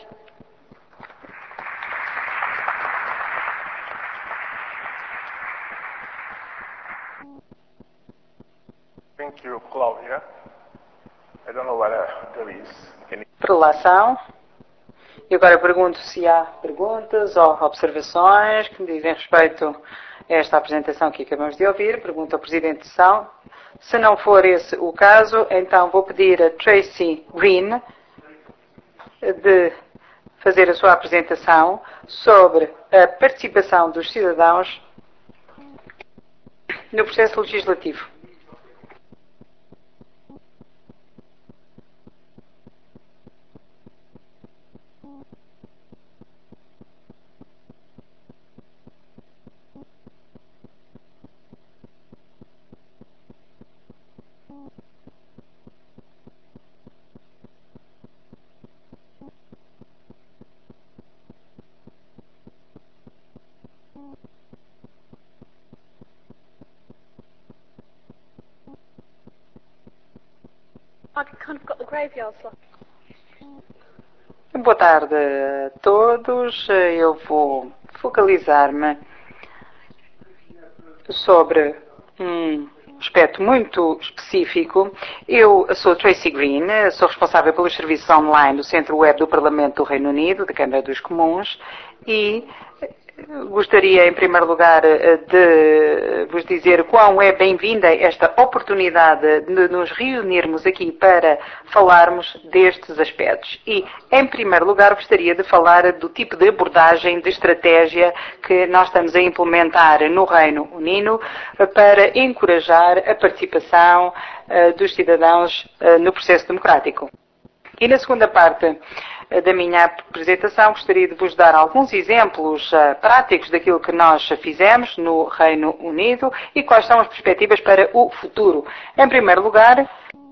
Thank you, Claudia. I don't know whether there is any... Prelação. E agora pergunto se há perguntas ou observações que me dizem respeito a esta apresentação que acabamos de ouvir. Pergunto ao Presidente de Sessão. Se não for esse o caso, então vou pedir a Tracy Green de fazer a sua apresentação sobre a participação dos cidadãos no processo legislativo. Boa tarde a todos. Eu vou focalizar-me sobre um aspecto muito específico. Eu sou Tracy Green, sou responsável pelos serviços online do Centro Web do Parlamento do Reino Unido, da Câmara dos Comuns, e gostaria, em primeiro lugar, de vos dizer quão é bem-vinda esta oportunidade de nos reunirmos aqui para falarmos destes aspectos. E, em primeiro lugar, gostaria de falar do tipo de abordagem, de estratégia que nós estamos a implementar no Reino Unido para encorajar a participação dos cidadãos no processo democrático. E na segunda parte da minha apresentação, gostaria de vos dar alguns exemplos uh, práticos daquilo que nós fizemos no Reino Unido e quais são as perspectivas para o futuro. Em primeiro lugar,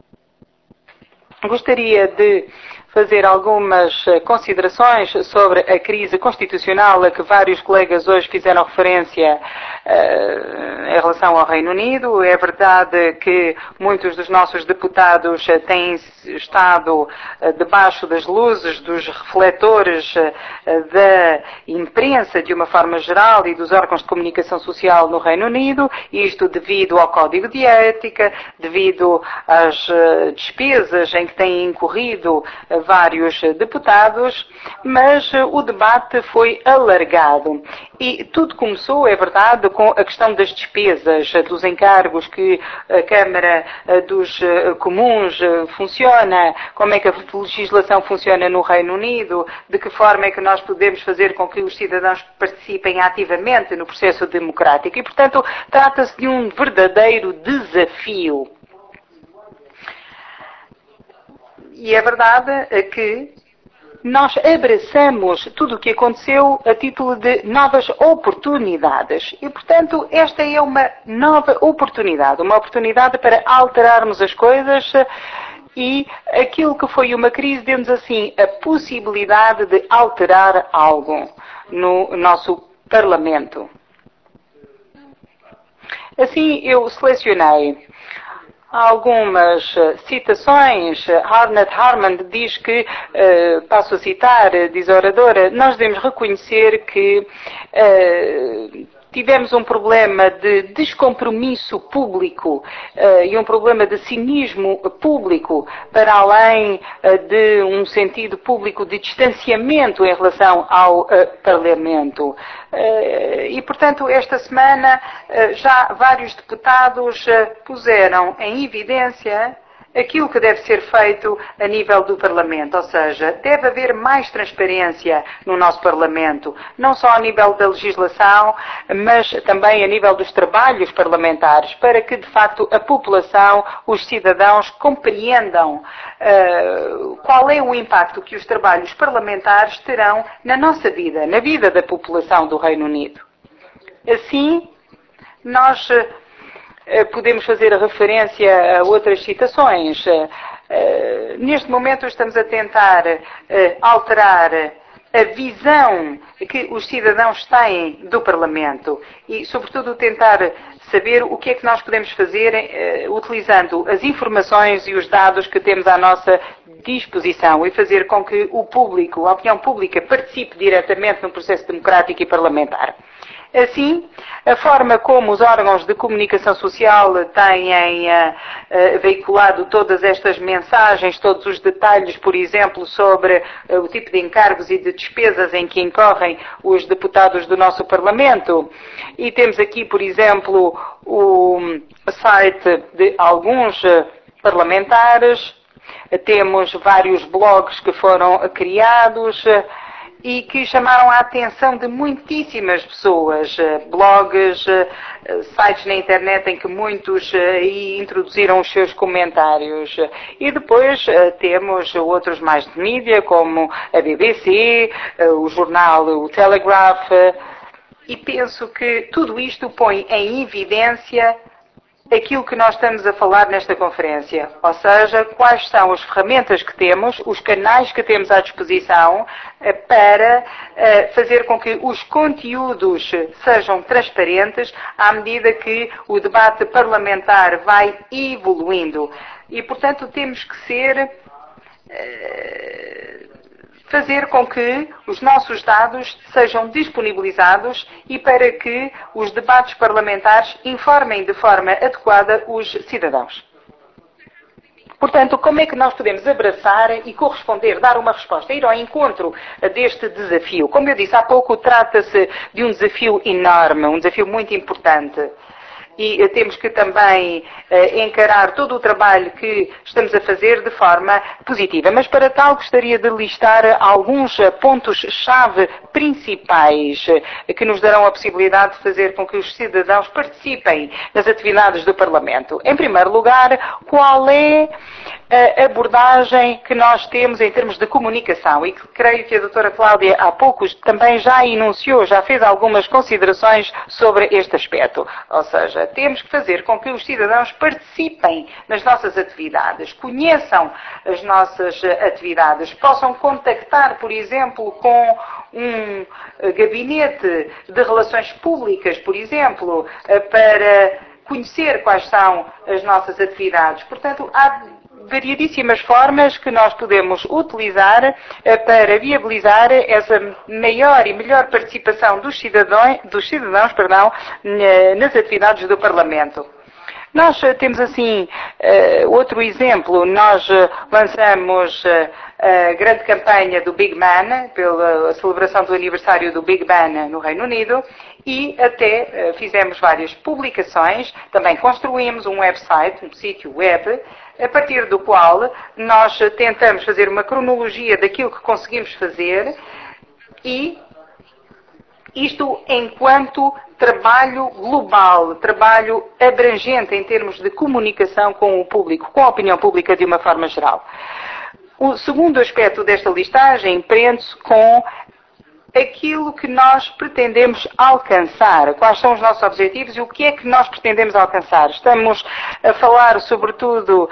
gostaria de fazer algumas considerações sobre a crise constitucional a que vários colegas hoje fizeram referência uh, em relação ao Reino Unido. É verdade que muitos dos nossos deputados uh, têm estado uh, debaixo das luzes, dos refletores uh, da imprensa de uma forma geral e dos órgãos de comunicação social no Reino Unido, isto devido ao Código de Ética, devido às uh, despesas em que têm incorrido uh, vários deputados, mas o debate foi alargado. E tudo começou, é verdade, com a questão das despesas, dos encargos que a Câmara dos Comuns funciona, como é que a legislação funciona no Reino Unido, de que forma é que nós podemos fazer com que os cidadãos participem ativamente no processo democrático. E, portanto, trata-se de um verdadeiro desafio. E é verdade que nós abraçamos tudo o que aconteceu a título de novas oportunidades. E, portanto, esta é uma nova oportunidade, uma oportunidade para alterarmos as coisas e aquilo que foi uma crise, demos assim a possibilidade de alterar algo no nosso Parlamento. Assim, eu selecionei algumas citações. Harnett Harman diz que, uh, passo a citar, diz a oradora, nós devemos reconhecer que uh, tivemos um problema de descompromisso público uh, e um problema de cinismo público, para além uh, de um sentido público de distanciamento em relação ao uh, Parlamento. Uh, e, portanto, esta semana uh, já vários deputados uh, puseram em evidência aquilo que deve ser feito a nível do Parlamento, ou seja, deve haver mais transparência no nosso Parlamento, não só a nível da legislação, mas também a nível dos trabalhos parlamentares, para que, de facto, a população, os cidadãos, compreendam uh, qual é o impacto que os trabalhos parlamentares terão na nossa vida, na vida da população do Reino Unido. Assim, nós podemos fazer a referência a outras citações. Neste momento estamos a tentar alterar a visão que os cidadãos têm do Parlamento e, sobretudo, tentar saber o que é que nós podemos fazer utilizando as informações e os dados que temos à nossa disposição e fazer com que o público, a opinião pública, participe diretamente no processo democrático e parlamentar. Assim, a forma como os órgãos de comunicação social têm uh, uh, veiculado todas estas mensagens, todos os detalhes, por exemplo, sobre uh, o tipo de encargos e de despesas em que incorrem os deputados do nosso Parlamento. E temos aqui, por exemplo, o site de alguns uh, parlamentares, temos vários blogs que foram criados, uh, e que chamaram a atenção de muitíssimas pessoas, blogs, sites na internet em que muitos introduziram os seus comentários. E depois temos outros mais de mídia, como a B B C, o jornal o Telegraph, e penso que tudo isto põe em evidência aquilo que nós estamos a falar nesta conferência, ou seja, quais são as ferramentas que temos, os canais que temos à disposição para fazer com que os conteúdos sejam transparentes à medida que o debate parlamentar vai evoluindo. E, portanto, temos que ser fazer com que os nossos dados sejam disponibilizados e para que os debates parlamentares informem de forma adequada os cidadãos. Portanto, como é que nós podemos abraçar e corresponder, dar uma resposta, ir ao encontro deste desafio? Como eu disse há pouco, trata-se de um desafio enorme, um desafio muito importante. E temos que também eh, encarar todo o trabalho que estamos a fazer de forma positiva. Mas para tal gostaria de listar alguns pontos-chave principais eh, que nos darão a possibilidade de fazer com que os cidadãos participem nas atividades do Parlamento. Em primeiro lugar, qual é a abordagem que nós temos em termos de comunicação? E que creio que a doutora Cláudia há poucos também já enunciou, já fez algumas considerações sobre este aspecto. Ou seja, temos que fazer com que os cidadãos participem nas nossas atividades, conheçam as nossas atividades, possam contactar, por exemplo, com um gabinete de relações públicas, por exemplo, para conhecer quais são as nossas atividades. Portanto, há variedíssimas formas que nós podemos utilizar para viabilizar essa maior e melhor participação dos cidadãos, dos cidadãos perdão, nas atividades do Parlamento. Nós temos assim outro exemplo. Nós lançamos a grande campanha do Big Ben, pela celebração do aniversário do Big Ben no Reino Unido, e até fizemos várias publicações, também construímos um website, um sítio web, a partir do qual nós tentamos fazer uma cronologia daquilo que conseguimos fazer, e isto enquanto trabalho global, trabalho abrangente em termos de comunicação com o público, com a opinião pública de uma forma geral. O segundo aspecto desta listagem prende-se com aquilo que nós pretendemos alcançar, quais são os nossos objetivos e o que é que nós pretendemos alcançar. Estamos a falar, sobretudo,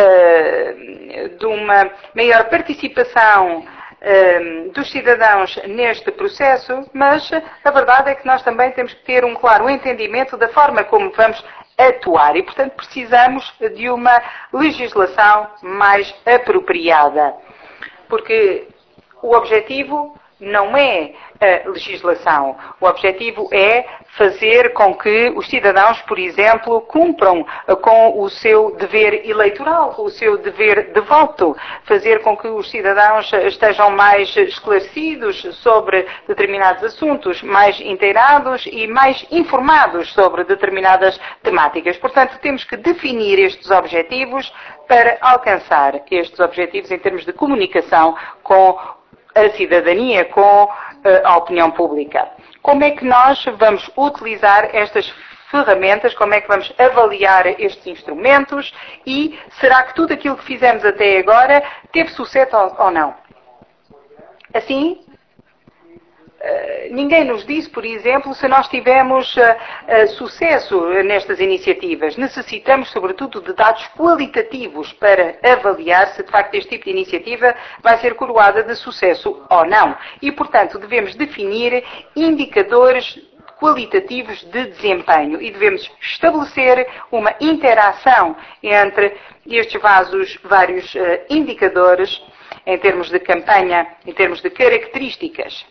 uh, de uma maior participação uh, dos cidadãos neste processo, mas a verdade é que nós também temos que ter um claro entendimento da forma como vamos atuar e, portanto, precisamos de uma legislação mais apropriada, porque o objetivo não é a legislação. O objetivo é fazer com que os cidadãos, por exemplo, cumpram com o seu dever eleitoral, com o seu dever de voto. Fazer com que os cidadãos estejam mais esclarecidos sobre determinados assuntos, mais inteirados e mais informados sobre determinadas temáticas. Portanto, temos que definir estes objetivos para alcançar estes objetivos em termos de comunicação com a cidadania, com a opinião pública. Como é que nós vamos utilizar estas ferramentas, como é que vamos avaliar estes instrumentos e será que tudo aquilo que fizemos até agora teve sucesso ou não? Assim, ninguém nos disse, por exemplo, se nós tivemos uh, uh, sucesso nestas iniciativas. Necessitamos, sobretudo, de dados qualitativos para avaliar se, de facto, este tipo de iniciativa vai ser coroada de sucesso ou não. E, portanto, devemos definir indicadores qualitativos de desempenho e devemos estabelecer uma interação entre estes vasos, vários uh, indicadores em termos de campanha, em termos de características.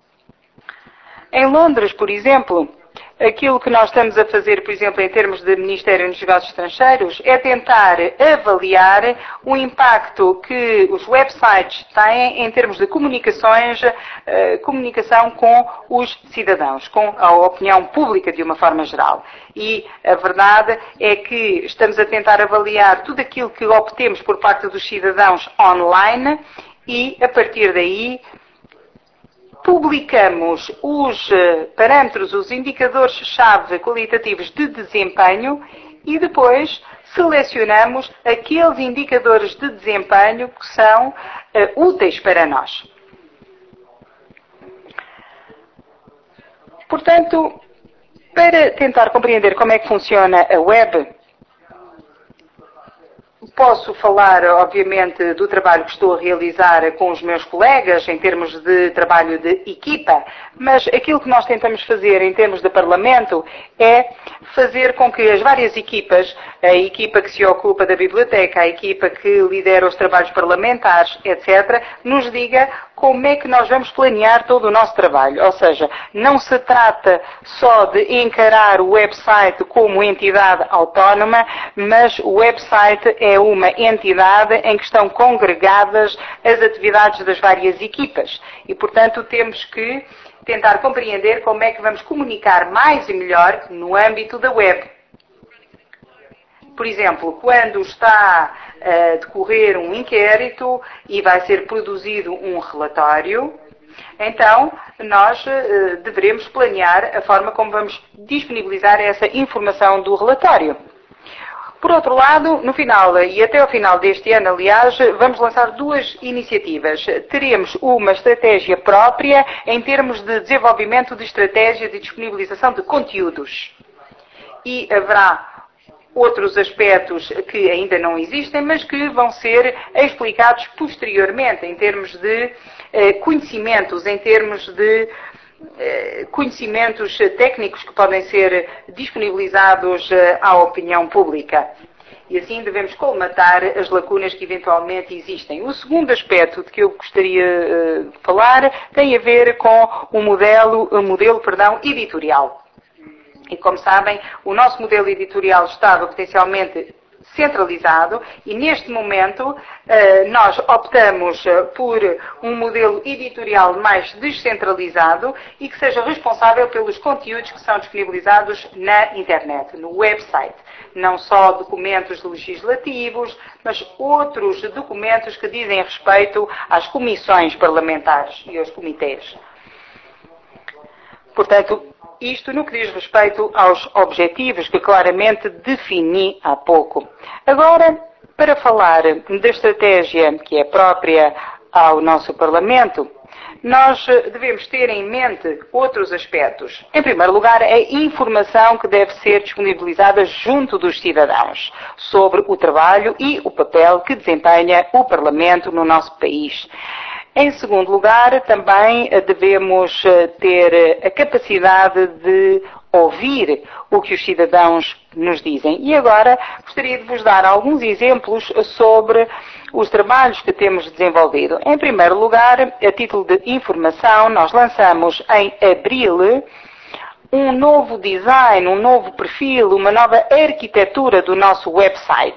Em Londres, por exemplo, aquilo que nós estamos a fazer, por exemplo, em termos de Ministério dos Negócios Estrangeiros, é tentar avaliar o impacto que os websites têm em termos de comunicações, comunicação com os cidadãos, com a opinião pública de uma forma geral. E a verdade é que estamos a tentar avaliar tudo aquilo que obtemos por parte dos cidadãos online e, a partir daí, publicamos os parâmetros, os indicadores-chave qualitativos de desempenho e depois selecionamos aqueles indicadores de desempenho que são uh, úteis para nós. Portanto, para tentar compreender como é que funciona a web, posso falar, obviamente, do trabalho que estou a realizar com os meus colegas em termos de trabalho de equipa, mas aquilo que nós tentamos fazer em termos de Parlamento é fazer com que as várias equipas, a equipa que se ocupa da biblioteca, a equipa que lidera os trabalhos parlamentares, etcétera, nos diga como é que nós vamos planear todo o nosso trabalho. Ou seja, não se trata só de encarar o website como entidade autónoma, mas o website é uma entidade em que estão congregadas as atividades das várias equipas. E, portanto, temos que tentar compreender como é que vamos comunicar mais e melhor no âmbito da web. Por exemplo, quando está a decorrer um inquérito e vai ser produzido um relatório, então nós uh, devemos planear a forma como vamos disponibilizar essa informação do relatório. Por outro lado, no final, e até ao final deste ano, aliás, vamos lançar duas iniciativas. Teremos uma estratégia própria em termos de desenvolvimento de estratégia de disponibilização de conteúdos. E haverá outros aspectos que ainda não existem, mas que vão ser explicados posteriormente, em termos de eh, conhecimentos, em termos de eh, conhecimentos técnicos que podem ser disponibilizados eh, à opinião pública. E assim devemos colmatar as lacunas que eventualmente existem. O segundo aspecto de que eu gostaria eh, de falar tem a ver com o modelo, o modelo, perdão, editorial. E como sabem, o nosso modelo editorial estava potencialmente centralizado e neste momento nós optamos por um modelo editorial mais descentralizado e que seja responsável pelos conteúdos que são disponibilizados na internet, no website. Não só documentos legislativos, mas outros documentos que dizem respeito às comissões parlamentares e aos comitês. Portanto, isto no que diz respeito aos objetivos que claramente defini há pouco. Agora, para falar da estratégia que é própria ao nosso Parlamento, nós devemos ter em mente outros aspectos. Em primeiro lugar, a informação que deve ser disponibilizada junto dos cidadãos sobre o trabalho e o papel que desempenha o Parlamento no nosso país. Em segundo lugar, também devemos ter a capacidade de ouvir o que os cidadãos nos dizem. E agora gostaria de vos dar alguns exemplos sobre os trabalhos que temos desenvolvido. Em primeiro lugar, a título de informação, nós lançamos em abril um novo design, um novo perfil, uma nova arquitetura do nosso website.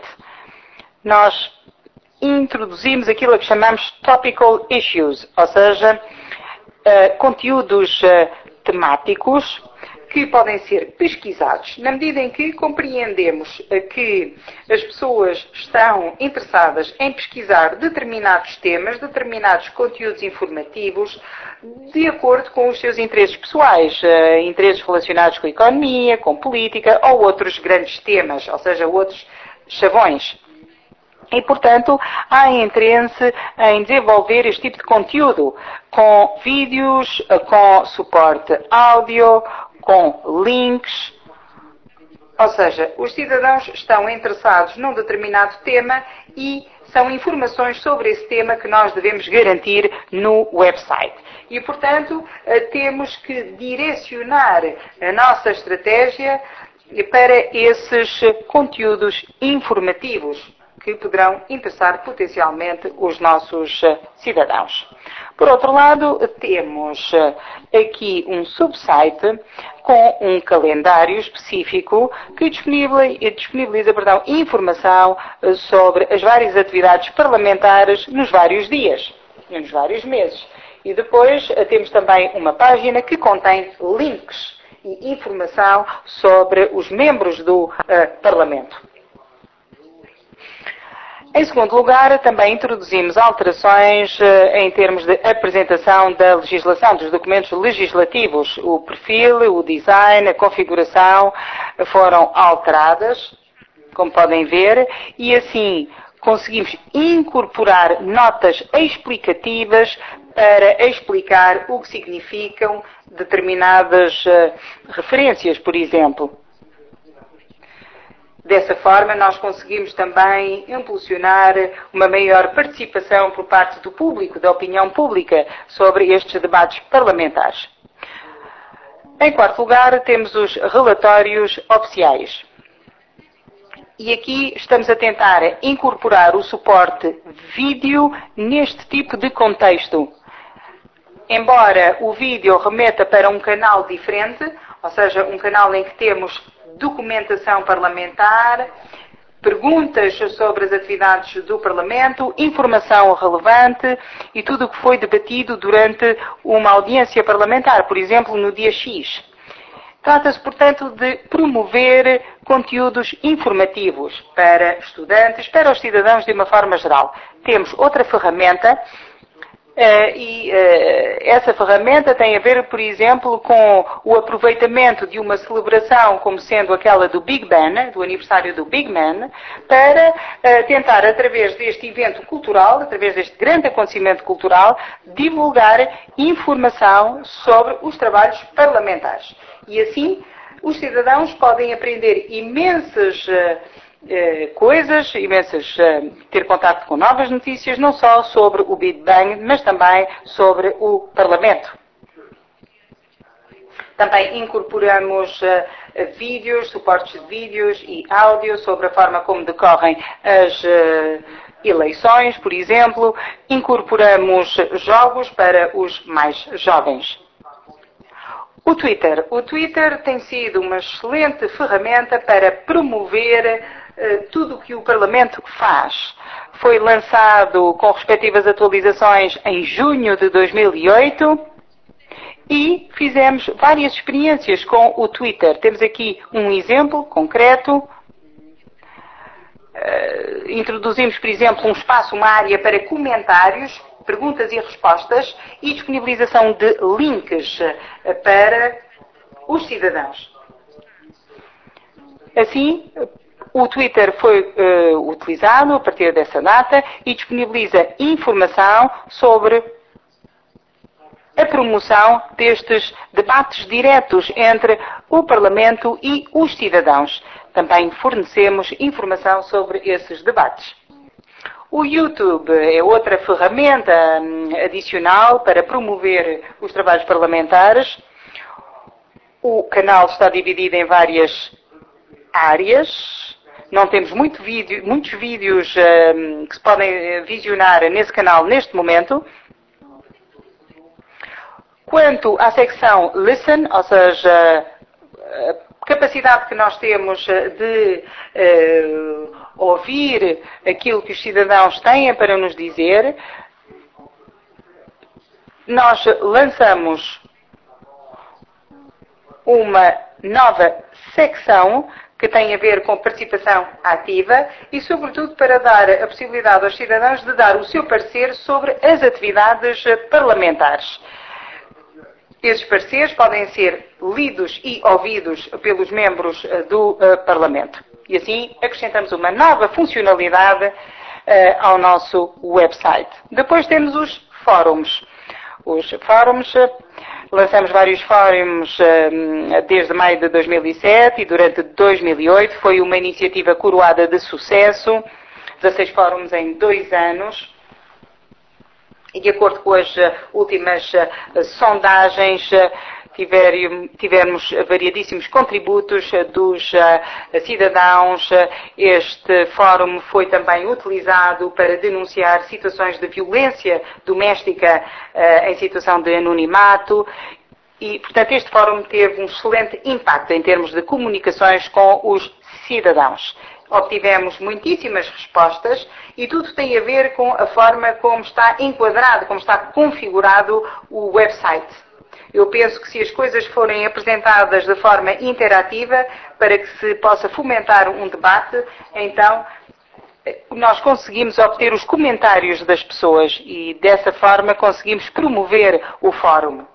Nós introduzimos aquilo que chamamos topical issues, ou seja, uh, conteúdos uh, temáticos que podem ser pesquisados, na medida em que compreendemos uh, que as pessoas estão interessadas em pesquisar determinados temas, determinados conteúdos informativos, de acordo com os seus interesses pessoais, uh, interesses relacionados com a economia, com política ou outros grandes temas, ou seja, outros chavões. E, portanto, há interesse em desenvolver este tipo de conteúdo com vídeos, com suporte áudio, com links. Ou seja, os cidadãos estão interessados num determinado tema e são informações sobre esse tema que nós devemos garantir no website. E, portanto, temos que direcionar a nossa estratégia para esses conteúdos informativos que poderão interessar potencialmente os nossos cidadãos. Por outro lado, temos aqui um subsite com um calendário específico que disponibiliza, disponibiliza perdão, informação sobre as várias atividades parlamentares nos vários dias, nos vários meses. E depois temos também uma página que contém links e informação sobre os membros do uh, Parlamento. Em segundo lugar, também introduzimos alterações em termos de apresentação da legislação, dos documentos legislativos. O perfil, o design, a configuração foram alteradas, como podem ver, e assim conseguimos incorporar notas explicativas para explicar o que significam determinadas referências, por exemplo. Dessa forma, nós conseguimos também impulsionar uma maior participação por parte do público, da opinião pública, sobre estes debates parlamentares. Em quarto lugar, temos os relatórios oficiais. E aqui estamos a tentar incorporar o suporte vídeo neste tipo de contexto. embora o vídeo remeta para um canal diferente, ou seja, um canal em que temos documentação parlamentar, perguntas sobre as atividades do Parlamento, informação relevante e tudo o que foi debatido durante uma audiência parlamentar, por exemplo, no dia X. Trata-se, portanto, de promover conteúdos informativos para estudantes, para os cidadãos de uma forma geral. Temos outra ferramenta Uh, e uh, essa ferramenta tem a ver, por exemplo, com o aproveitamento de uma celebração como sendo aquela do Big Ben, do aniversário do Big Ben, para uh, tentar, através deste evento cultural, através deste grande acontecimento cultural, divulgar informação sobre os trabalhos parlamentares. E assim, os cidadãos podem aprender imensas uh, Uh, coisas, imensas, uh, ter contato com novas notícias, não só sobre o Big Bang, mas também sobre o Parlamento. Também incorporamos uh, vídeos, suportes de vídeos e áudio sobre a forma como decorrem as uh, eleições, por exemplo. Incorporamos jogos para os mais jovens. O Twitter. O Twitter tem sido uma excelente ferramenta para promover uh, tudo o que o Parlamento faz. Foi lançado com respectivas atualizações em junho de dois mil e oito e fizemos várias experiências com o Twitter. Temos aqui um exemplo concreto. Uh, introduzimos, por exemplo, um espaço, uma área para comentários, perguntas e respostas e disponibilização de links para os cidadãos. Assim, o Twitter foi uh, utilizado a partir dessa data e disponibiliza informação sobre a promoção destes debates diretos entre o Parlamento e os cidadãos. Também fornecemos informação sobre esses debates. O YouTube é outra ferramenta adicional para promover os trabalhos parlamentares. O canal está dividido em várias áreas. Não temos muito vídeo, muitos vídeos um, que se podem visionar nesse canal neste momento. Quanto à secção Listen, ou seja, a capacidade que nós temos de uh, ouvir aquilo que os cidadãos têm para nos dizer, nós lançamos uma nova secção que tem a ver com participação ativa e, sobretudo, para dar a possibilidade aos cidadãos de dar o seu parecer sobre as atividades parlamentares. Esses pareceres podem ser lidos e ouvidos pelos membros do uh, Parlamento. E assim acrescentamos uma nova funcionalidade uh, ao nosso website. Depois temos os fóruns. Os fóruns, uh, lançamos vários fóruns uh, desde maio de dois mil e sete e durante dois mil e oito. Foi uma iniciativa coroada de sucesso. dezasseis fóruns em dois anos. E de acordo com as uh, últimas uh, sondagens, uh, tiver, tivemos variadíssimos contributos uh, dos uh, cidadãos. Uh, este fórum foi também utilizado para denunciar situações de violência doméstica uh, em situação de anonimato. E, portanto, este fórum teve um excelente impacto em termos de comunicações com os cidadãos. Obtivemos muitíssimas respostas e tudo tem a ver com a forma como está enquadrado, como está configurado o website. Eu penso que se as coisas forem apresentadas de forma interativa, para que se possa fomentar um debate, então nós conseguimos obter os comentários das pessoas e dessa forma conseguimos promover o fórum.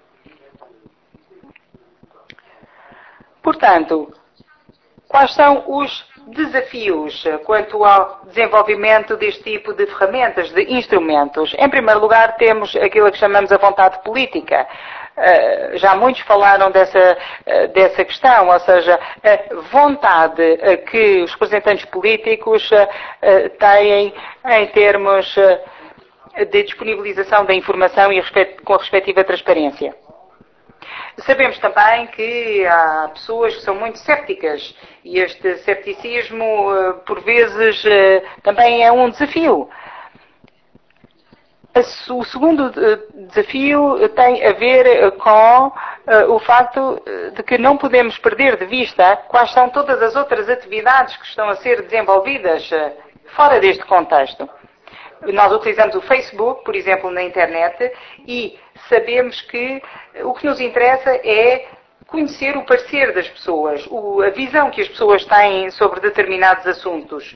Portanto, quais são os desafios quanto ao desenvolvimento deste tipo de ferramentas, de instrumentos? Em primeiro lugar, temos aquilo que chamamos a vontade política. Uh, já muitos falaram dessa, uh, dessa questão, ou seja, a vontade uh, que os representantes políticos uh, uh, têm em termos uh, de disponibilização da informação e respeito, com a respectiva transparência. Sabemos também que há pessoas que são muito cépticas e este cepticismo, por vezes, também é um desafio. O segundo desafio tem a ver com o facto de que não podemos perder de vista quais são todas as outras atividades que estão a ser desenvolvidas fora deste contexto. Nós utilizamos o Facebook, por exemplo, na internet, e sabemos que o que nos interessa é conhecer o parecer das pessoas, a visão que as pessoas têm sobre determinados assuntos.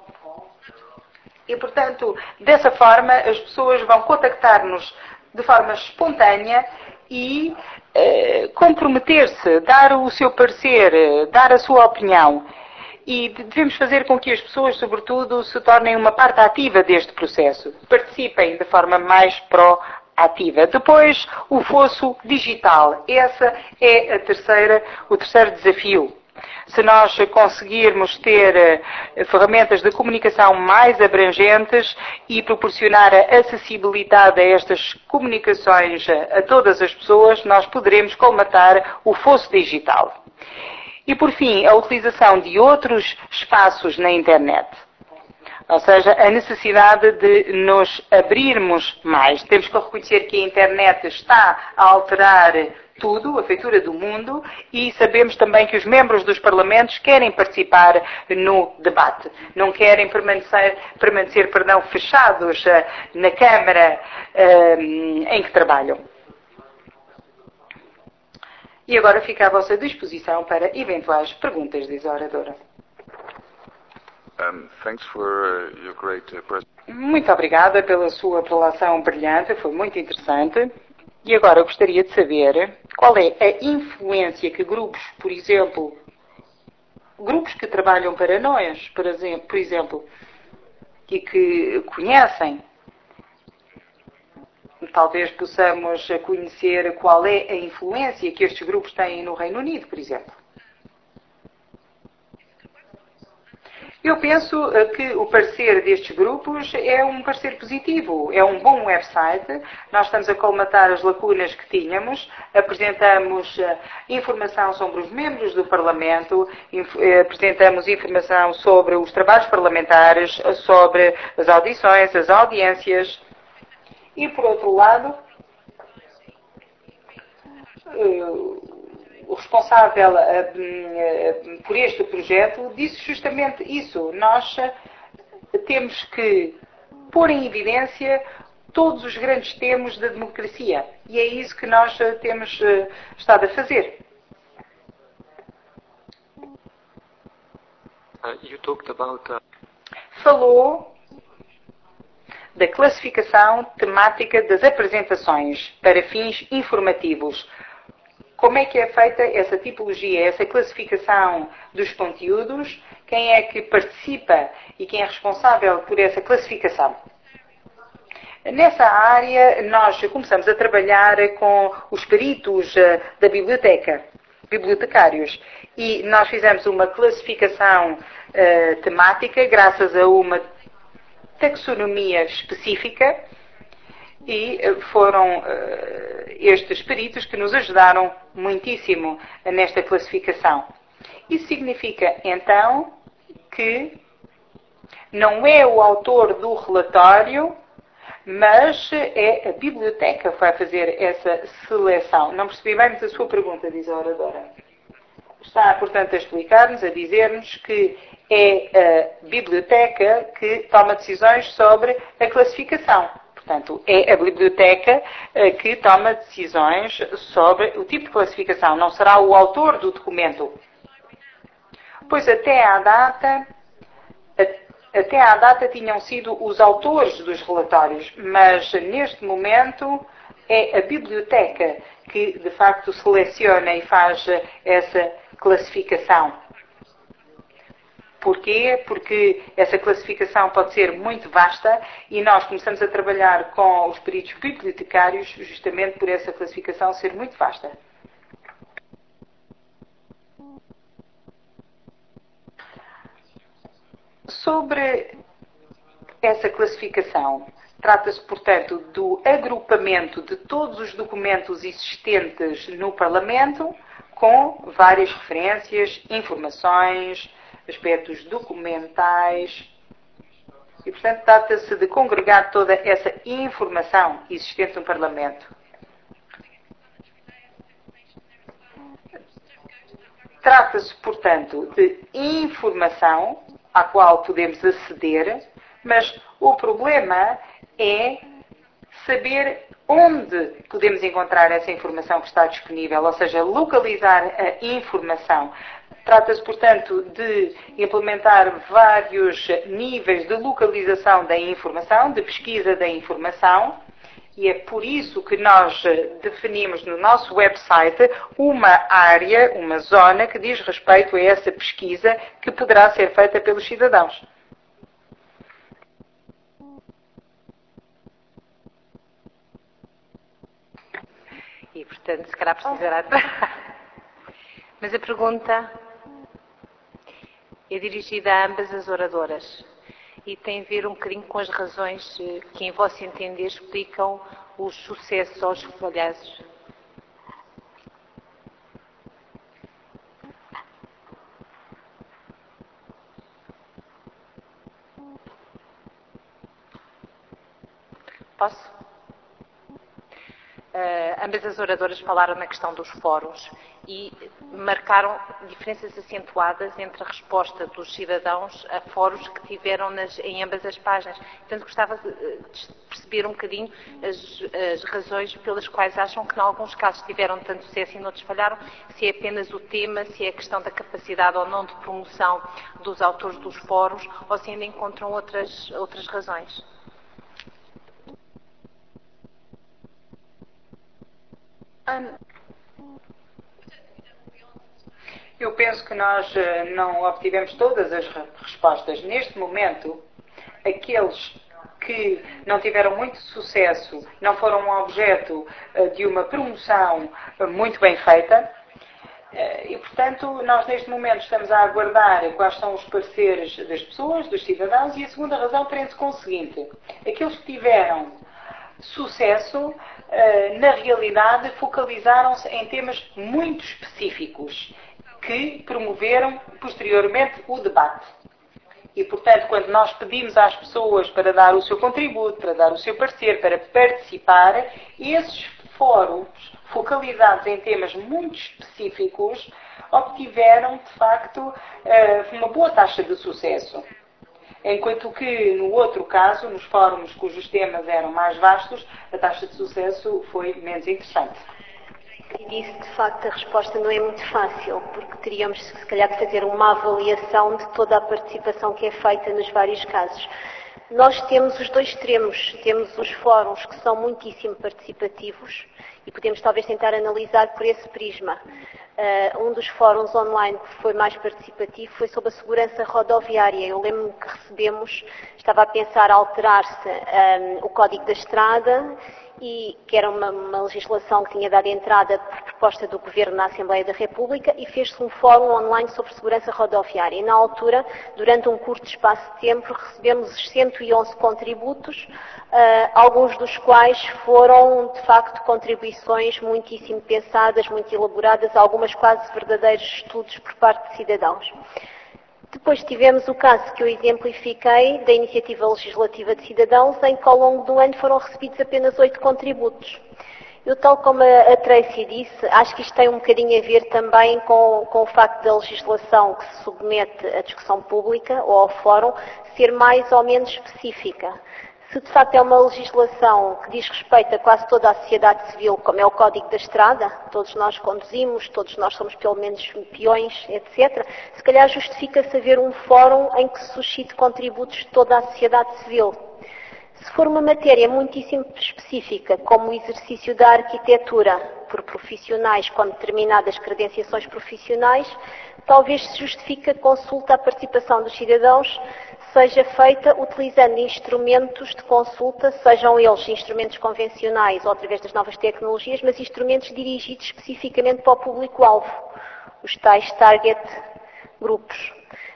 E, portanto, dessa forma, as pessoas vão contactar-nos de forma espontânea e eh, comprometer-se, dar o seu parecer, dar a sua opinião. E devemos fazer com que as pessoas, sobretudo, se tornem uma parte ativa deste processo. Participem de forma mais proativa. Depois, o fosso digital. Esse é a terceira, o terceiro desafio. Se nós conseguirmos ter ferramentas de comunicação mais abrangentes e proporcionar a acessibilidade a estas comunicações a todas as pessoas, nós poderemos colmatar o fosso digital. E, por fim, a utilização de outros espaços na internet. Ou seja, a necessidade de nos abrirmos mais. Temos que reconhecer que a internet está a alterar tudo, a feitura do mundo, e sabemos também que os membros dos parlamentos querem participar no debate. Não querem permanecer, permanecer perdão, fechados uh, na Câmara uh, em que trabalham. E agora fica à vossa disposição para eventuais perguntas, diz a oradora. Um, thanks for, uh, your great, uh, muito obrigada pela sua prelação brilhante, foi muito interessante. E agora eu gostaria de saber qual é a influência que grupos, por exemplo, grupos que trabalham para nós, por exemplo, por exemplo e que conhecem, talvez possamos conhecer qual é a influência que estes grupos têm no Reino Unido, por exemplo. Eu penso que o parecer destes grupos é um parecer positivo, é um bom website. Nós estamos a colmatar as lacunas que tínhamos, apresentamos informação sobre os membros do Parlamento, apresentamos informação sobre os trabalhos parlamentares, sobre as audições, as audiências. E, por outro lado, o responsável uh, por este projeto disse justamente isso. Nós uh, temos que pôr em evidência todos os grandes temas da democracia. E é isso que nós uh, temos uh, estado a fazer. Uh, you talked about, uh... Falou da classificação temática das apresentações para fins informativos. Como é que é feita essa tipologia, essa classificação dos conteúdos? Quem é que participa e quem é responsável por essa classificação? Nessa área, nós começamos a trabalhar com os peritos da biblioteca, bibliotecários, e nós fizemos uma classificação uh, temática graças a uma taxonomia específica. E foram uh, estes peritos que nos ajudaram muitíssimo nesta classificação. Isso significa, então, que não é o autor do relatório, mas é a biblioteca que vai fazer essa seleção. Não percebi bem, mas a sua pergunta, diz a oradora. Está, portanto, a explicar-nos, a dizer-nos que é a biblioteca que toma decisões sobre a classificação. Portanto, é a biblioteca uh, que toma decisões sobre o tipo de classificação. Não será o autor do documento. Pois até à data, a, até à data tinham sido os autores dos relatórios, mas neste momento é a biblioteca que de facto seleciona e faz essa classificação. Porquê? Porque essa classificação pode ser muito vasta e nós começamos a trabalhar com os peritos bibliotecários justamente por essa classificação ser muito vasta. Sobre essa classificação, trata-se, portanto, do agrupamento de todos os documentos existentes no Parlamento com várias referências, informações, aspectos documentais E, portanto, trata-se de congregar toda essa informação existente no Parlamento. Trata-se, portanto, de informação à qual podemos aceder, mas o problema é saber onde podemos encontrar essa informação que está disponível, ou seja, localizar a informação. Trata-se, portanto, de implementar vários níveis de localização da informação, de pesquisa da informação, e é por isso que nós definimos no nosso website uma área, uma zona que diz respeito a essa pesquisa que poderá ser feita pelos cidadãos. E, portanto, se calhar precisará... Mas a pergunta é dirigida a ambas as oradoras e tem a ver um bocadinho com as razões que, em vosso entender, explicam os sucessos aos falhanços. Posso? Uh, ambas as oradoras falaram na questão dos fóruns e marcaram diferenças acentuadas entre a resposta dos cidadãos a fóruns que tiveram nas, em ambas as páginas. Portanto, gostava de, de perceber um bocadinho as, as razões pelas quais acham que, em alguns casos, tiveram tanto sucesso e noutros falharam, se é apenas o tema, se é a questão da capacidade ou não de promoção dos autores dos fóruns, ou se ainda encontram outras, outras razões. Eu penso que nós não obtivemos todas as respostas. Neste momento, aqueles que não tiveram muito sucesso, não foram um objeto de uma promoção muito bem feita, e, portanto, nós neste momento estamos a aguardar quais são os pareceres das pessoas, dos cidadãos, e a segunda razão prende-se com o seguinte: aqueles que tiveram sucesso, na realidade, focalizaram-se em temas muito específicos que promoveram posteriormente o debate. E, portanto, quando nós pedimos às pessoas para dar o seu contributo, para dar o seu parecer, para participar, esses fóruns focalizados em temas muito específicos obtiveram, de facto, uma boa taxa de sucesso. Enquanto que, no outro caso, nos fóruns cujos temas eram mais vastos, a taxa de sucesso foi menos interessante. E disse, de facto, a resposta não é muito fácil, porque teríamos, se calhar, que fazer uma avaliação de toda a participação que é feita nos vários casos. Nós temos os dois extremos. Temos os fóruns que são muitíssimo participativos e podemos talvez tentar analisar por esse prisma. Uh, um dos fóruns online que foi mais participativo foi sobre a segurança rodoviária. Eu lembro-me que recebemos, estava a pensar alterar-se um, o Código da Estrada, e que era uma, uma legislação que tinha dado entrada por proposta do Governo na Assembleia da República, e fez-se um fórum online sobre segurança rodoviária. E na altura, durante um curto espaço de tempo, recebemos cento e onze contributos, uh, alguns dos quais foram, de facto, contribuições muitíssimo pensadas, muito elaboradas, algumas quase verdadeiros estudos por parte de cidadãos. Depois tivemos o caso que eu exemplifiquei da Iniciativa Legislativa de Cidadãos, em que ao longo do ano foram recebidos apenas oito contributos. Eu, tal como a Tracy disse, acho que isto tem um bocadinho a ver também com, com o facto da legislação que se submete à discussão pública ou ao fórum ser mais ou menos específica. Se de facto é uma legislação que diz respeito a quase toda a sociedade civil, como é o Código da Estrada, todos nós conduzimos, todos nós somos pelo menos peões, etcétera, se calhar justifica-se haver um fórum em que se suscite contributos de toda a sociedade civil. Se for uma matéria muitíssimo específica, como o exercício da arquitetura por profissionais com determinadas credenciações profissionais, talvez se justifique a consulta à participação dos cidadãos seja feita utilizando instrumentos de consulta, sejam eles instrumentos convencionais ou através das novas tecnologias, mas instrumentos dirigidos especificamente para o público-alvo, os tais target grupos.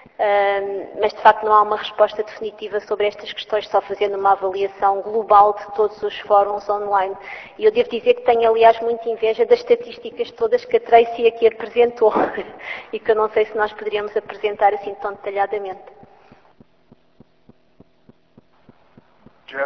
Uh, mas de facto não há uma resposta definitiva sobre estas questões, só fazendo uma avaliação global de todos os fóruns online. E eu devo dizer que tenho, aliás, muita inveja das estatísticas todas que a Tracy aqui apresentou e que eu não sei se nós poderíamos apresentar assim tão detalhadamente. Jim?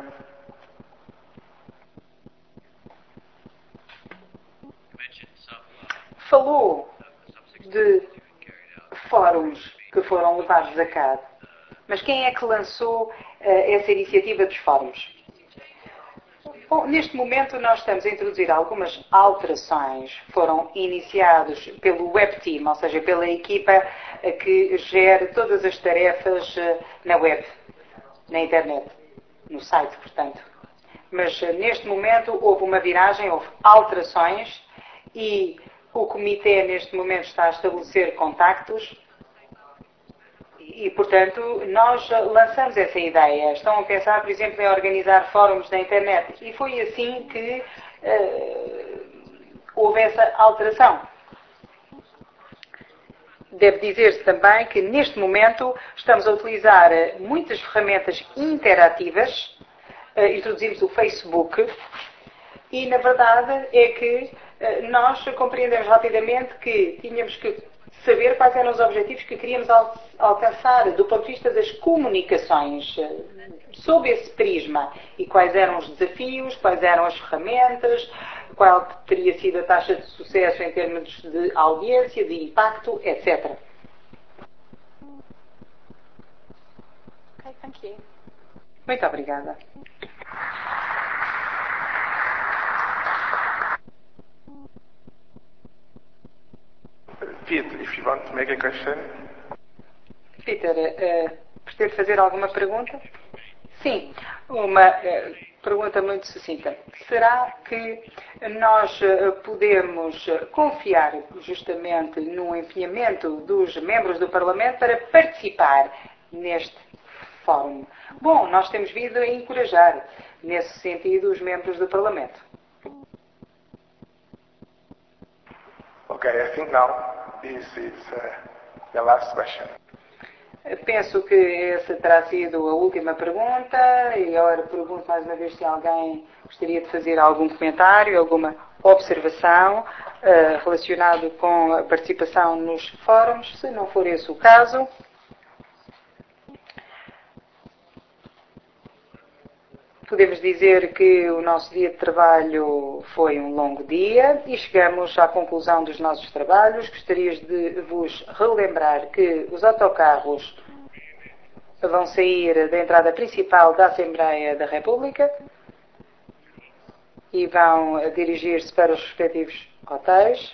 Falou de fóruns que foram levados a cabo. Mas quem é que lançou uh, essa iniciativa dos fóruns? Bom, neste momento nós estamos a introduzir algumas alterações. Foram iniciados pelo Web Team, ou seja, pela equipa uh, que gera todas as tarefas uh, na web, na internet, no site, portanto. Mas uh, neste momento houve uma viragem, houve alterações e o comitê neste momento está a estabelecer contactos e, portanto, nós lançamos essa ideia. Estão a pensar, por exemplo, em organizar fóruns na internet. E foi assim que uh, houve essa alteração. Deve dizer-se também que, neste momento, estamos a utilizar muitas ferramentas interativas. Uh, introduzimos o Facebook e, na verdade, é que uh, nós compreendemos rapidamente que tínhamos que saber quais eram os objetivos que queríamos al alcançar do ponto de vista das comunicações, sob esse prisma, e quais eram os desafios, quais eram as ferramentas, qual teria sido a taxa de sucesso em termos de audiência, de impacto, etcétera. Okay, thank you. Muito obrigada. Pete, if you want to make a question. Peter, uh, pretende fazer alguma pergunta? Sim, uma uh, pergunta muito sucinta. Será que nós uh, podemos confiar justamente no empenhamento dos membros do Parlamento para participar neste fórum? Bom, nós temos vindo a encorajar, nesse sentido, os membros do Parlamento. Okay, I think now this is uh, the last question. Penso que essa terá sido a última pergunta e agora pergunto mais uma vez se alguém gostaria de fazer algum comentário, alguma observação uh, relacionado com a participação nos fóruns. Se não for esse o caso, podemos dizer que o nosso dia de trabalho foi um longo dia e chegamos à conclusão dos nossos trabalhos. Gostaria de vos relembrar que os autocarros vão sair da entrada principal da Assembleia da República e vão dirigir-se para os respectivos hotéis.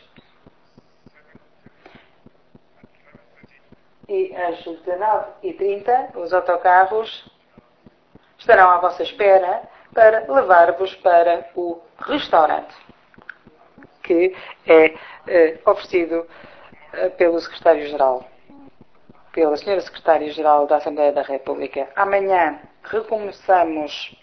E às dezenove e trinta os autocarros estarão à vossa espera para levar-vos para o restaurante que é eh, oferecido eh, pelo Secretário-Geral, pela Senhora Secretária-Geral da Assembleia da República. Amanhã recomeçamos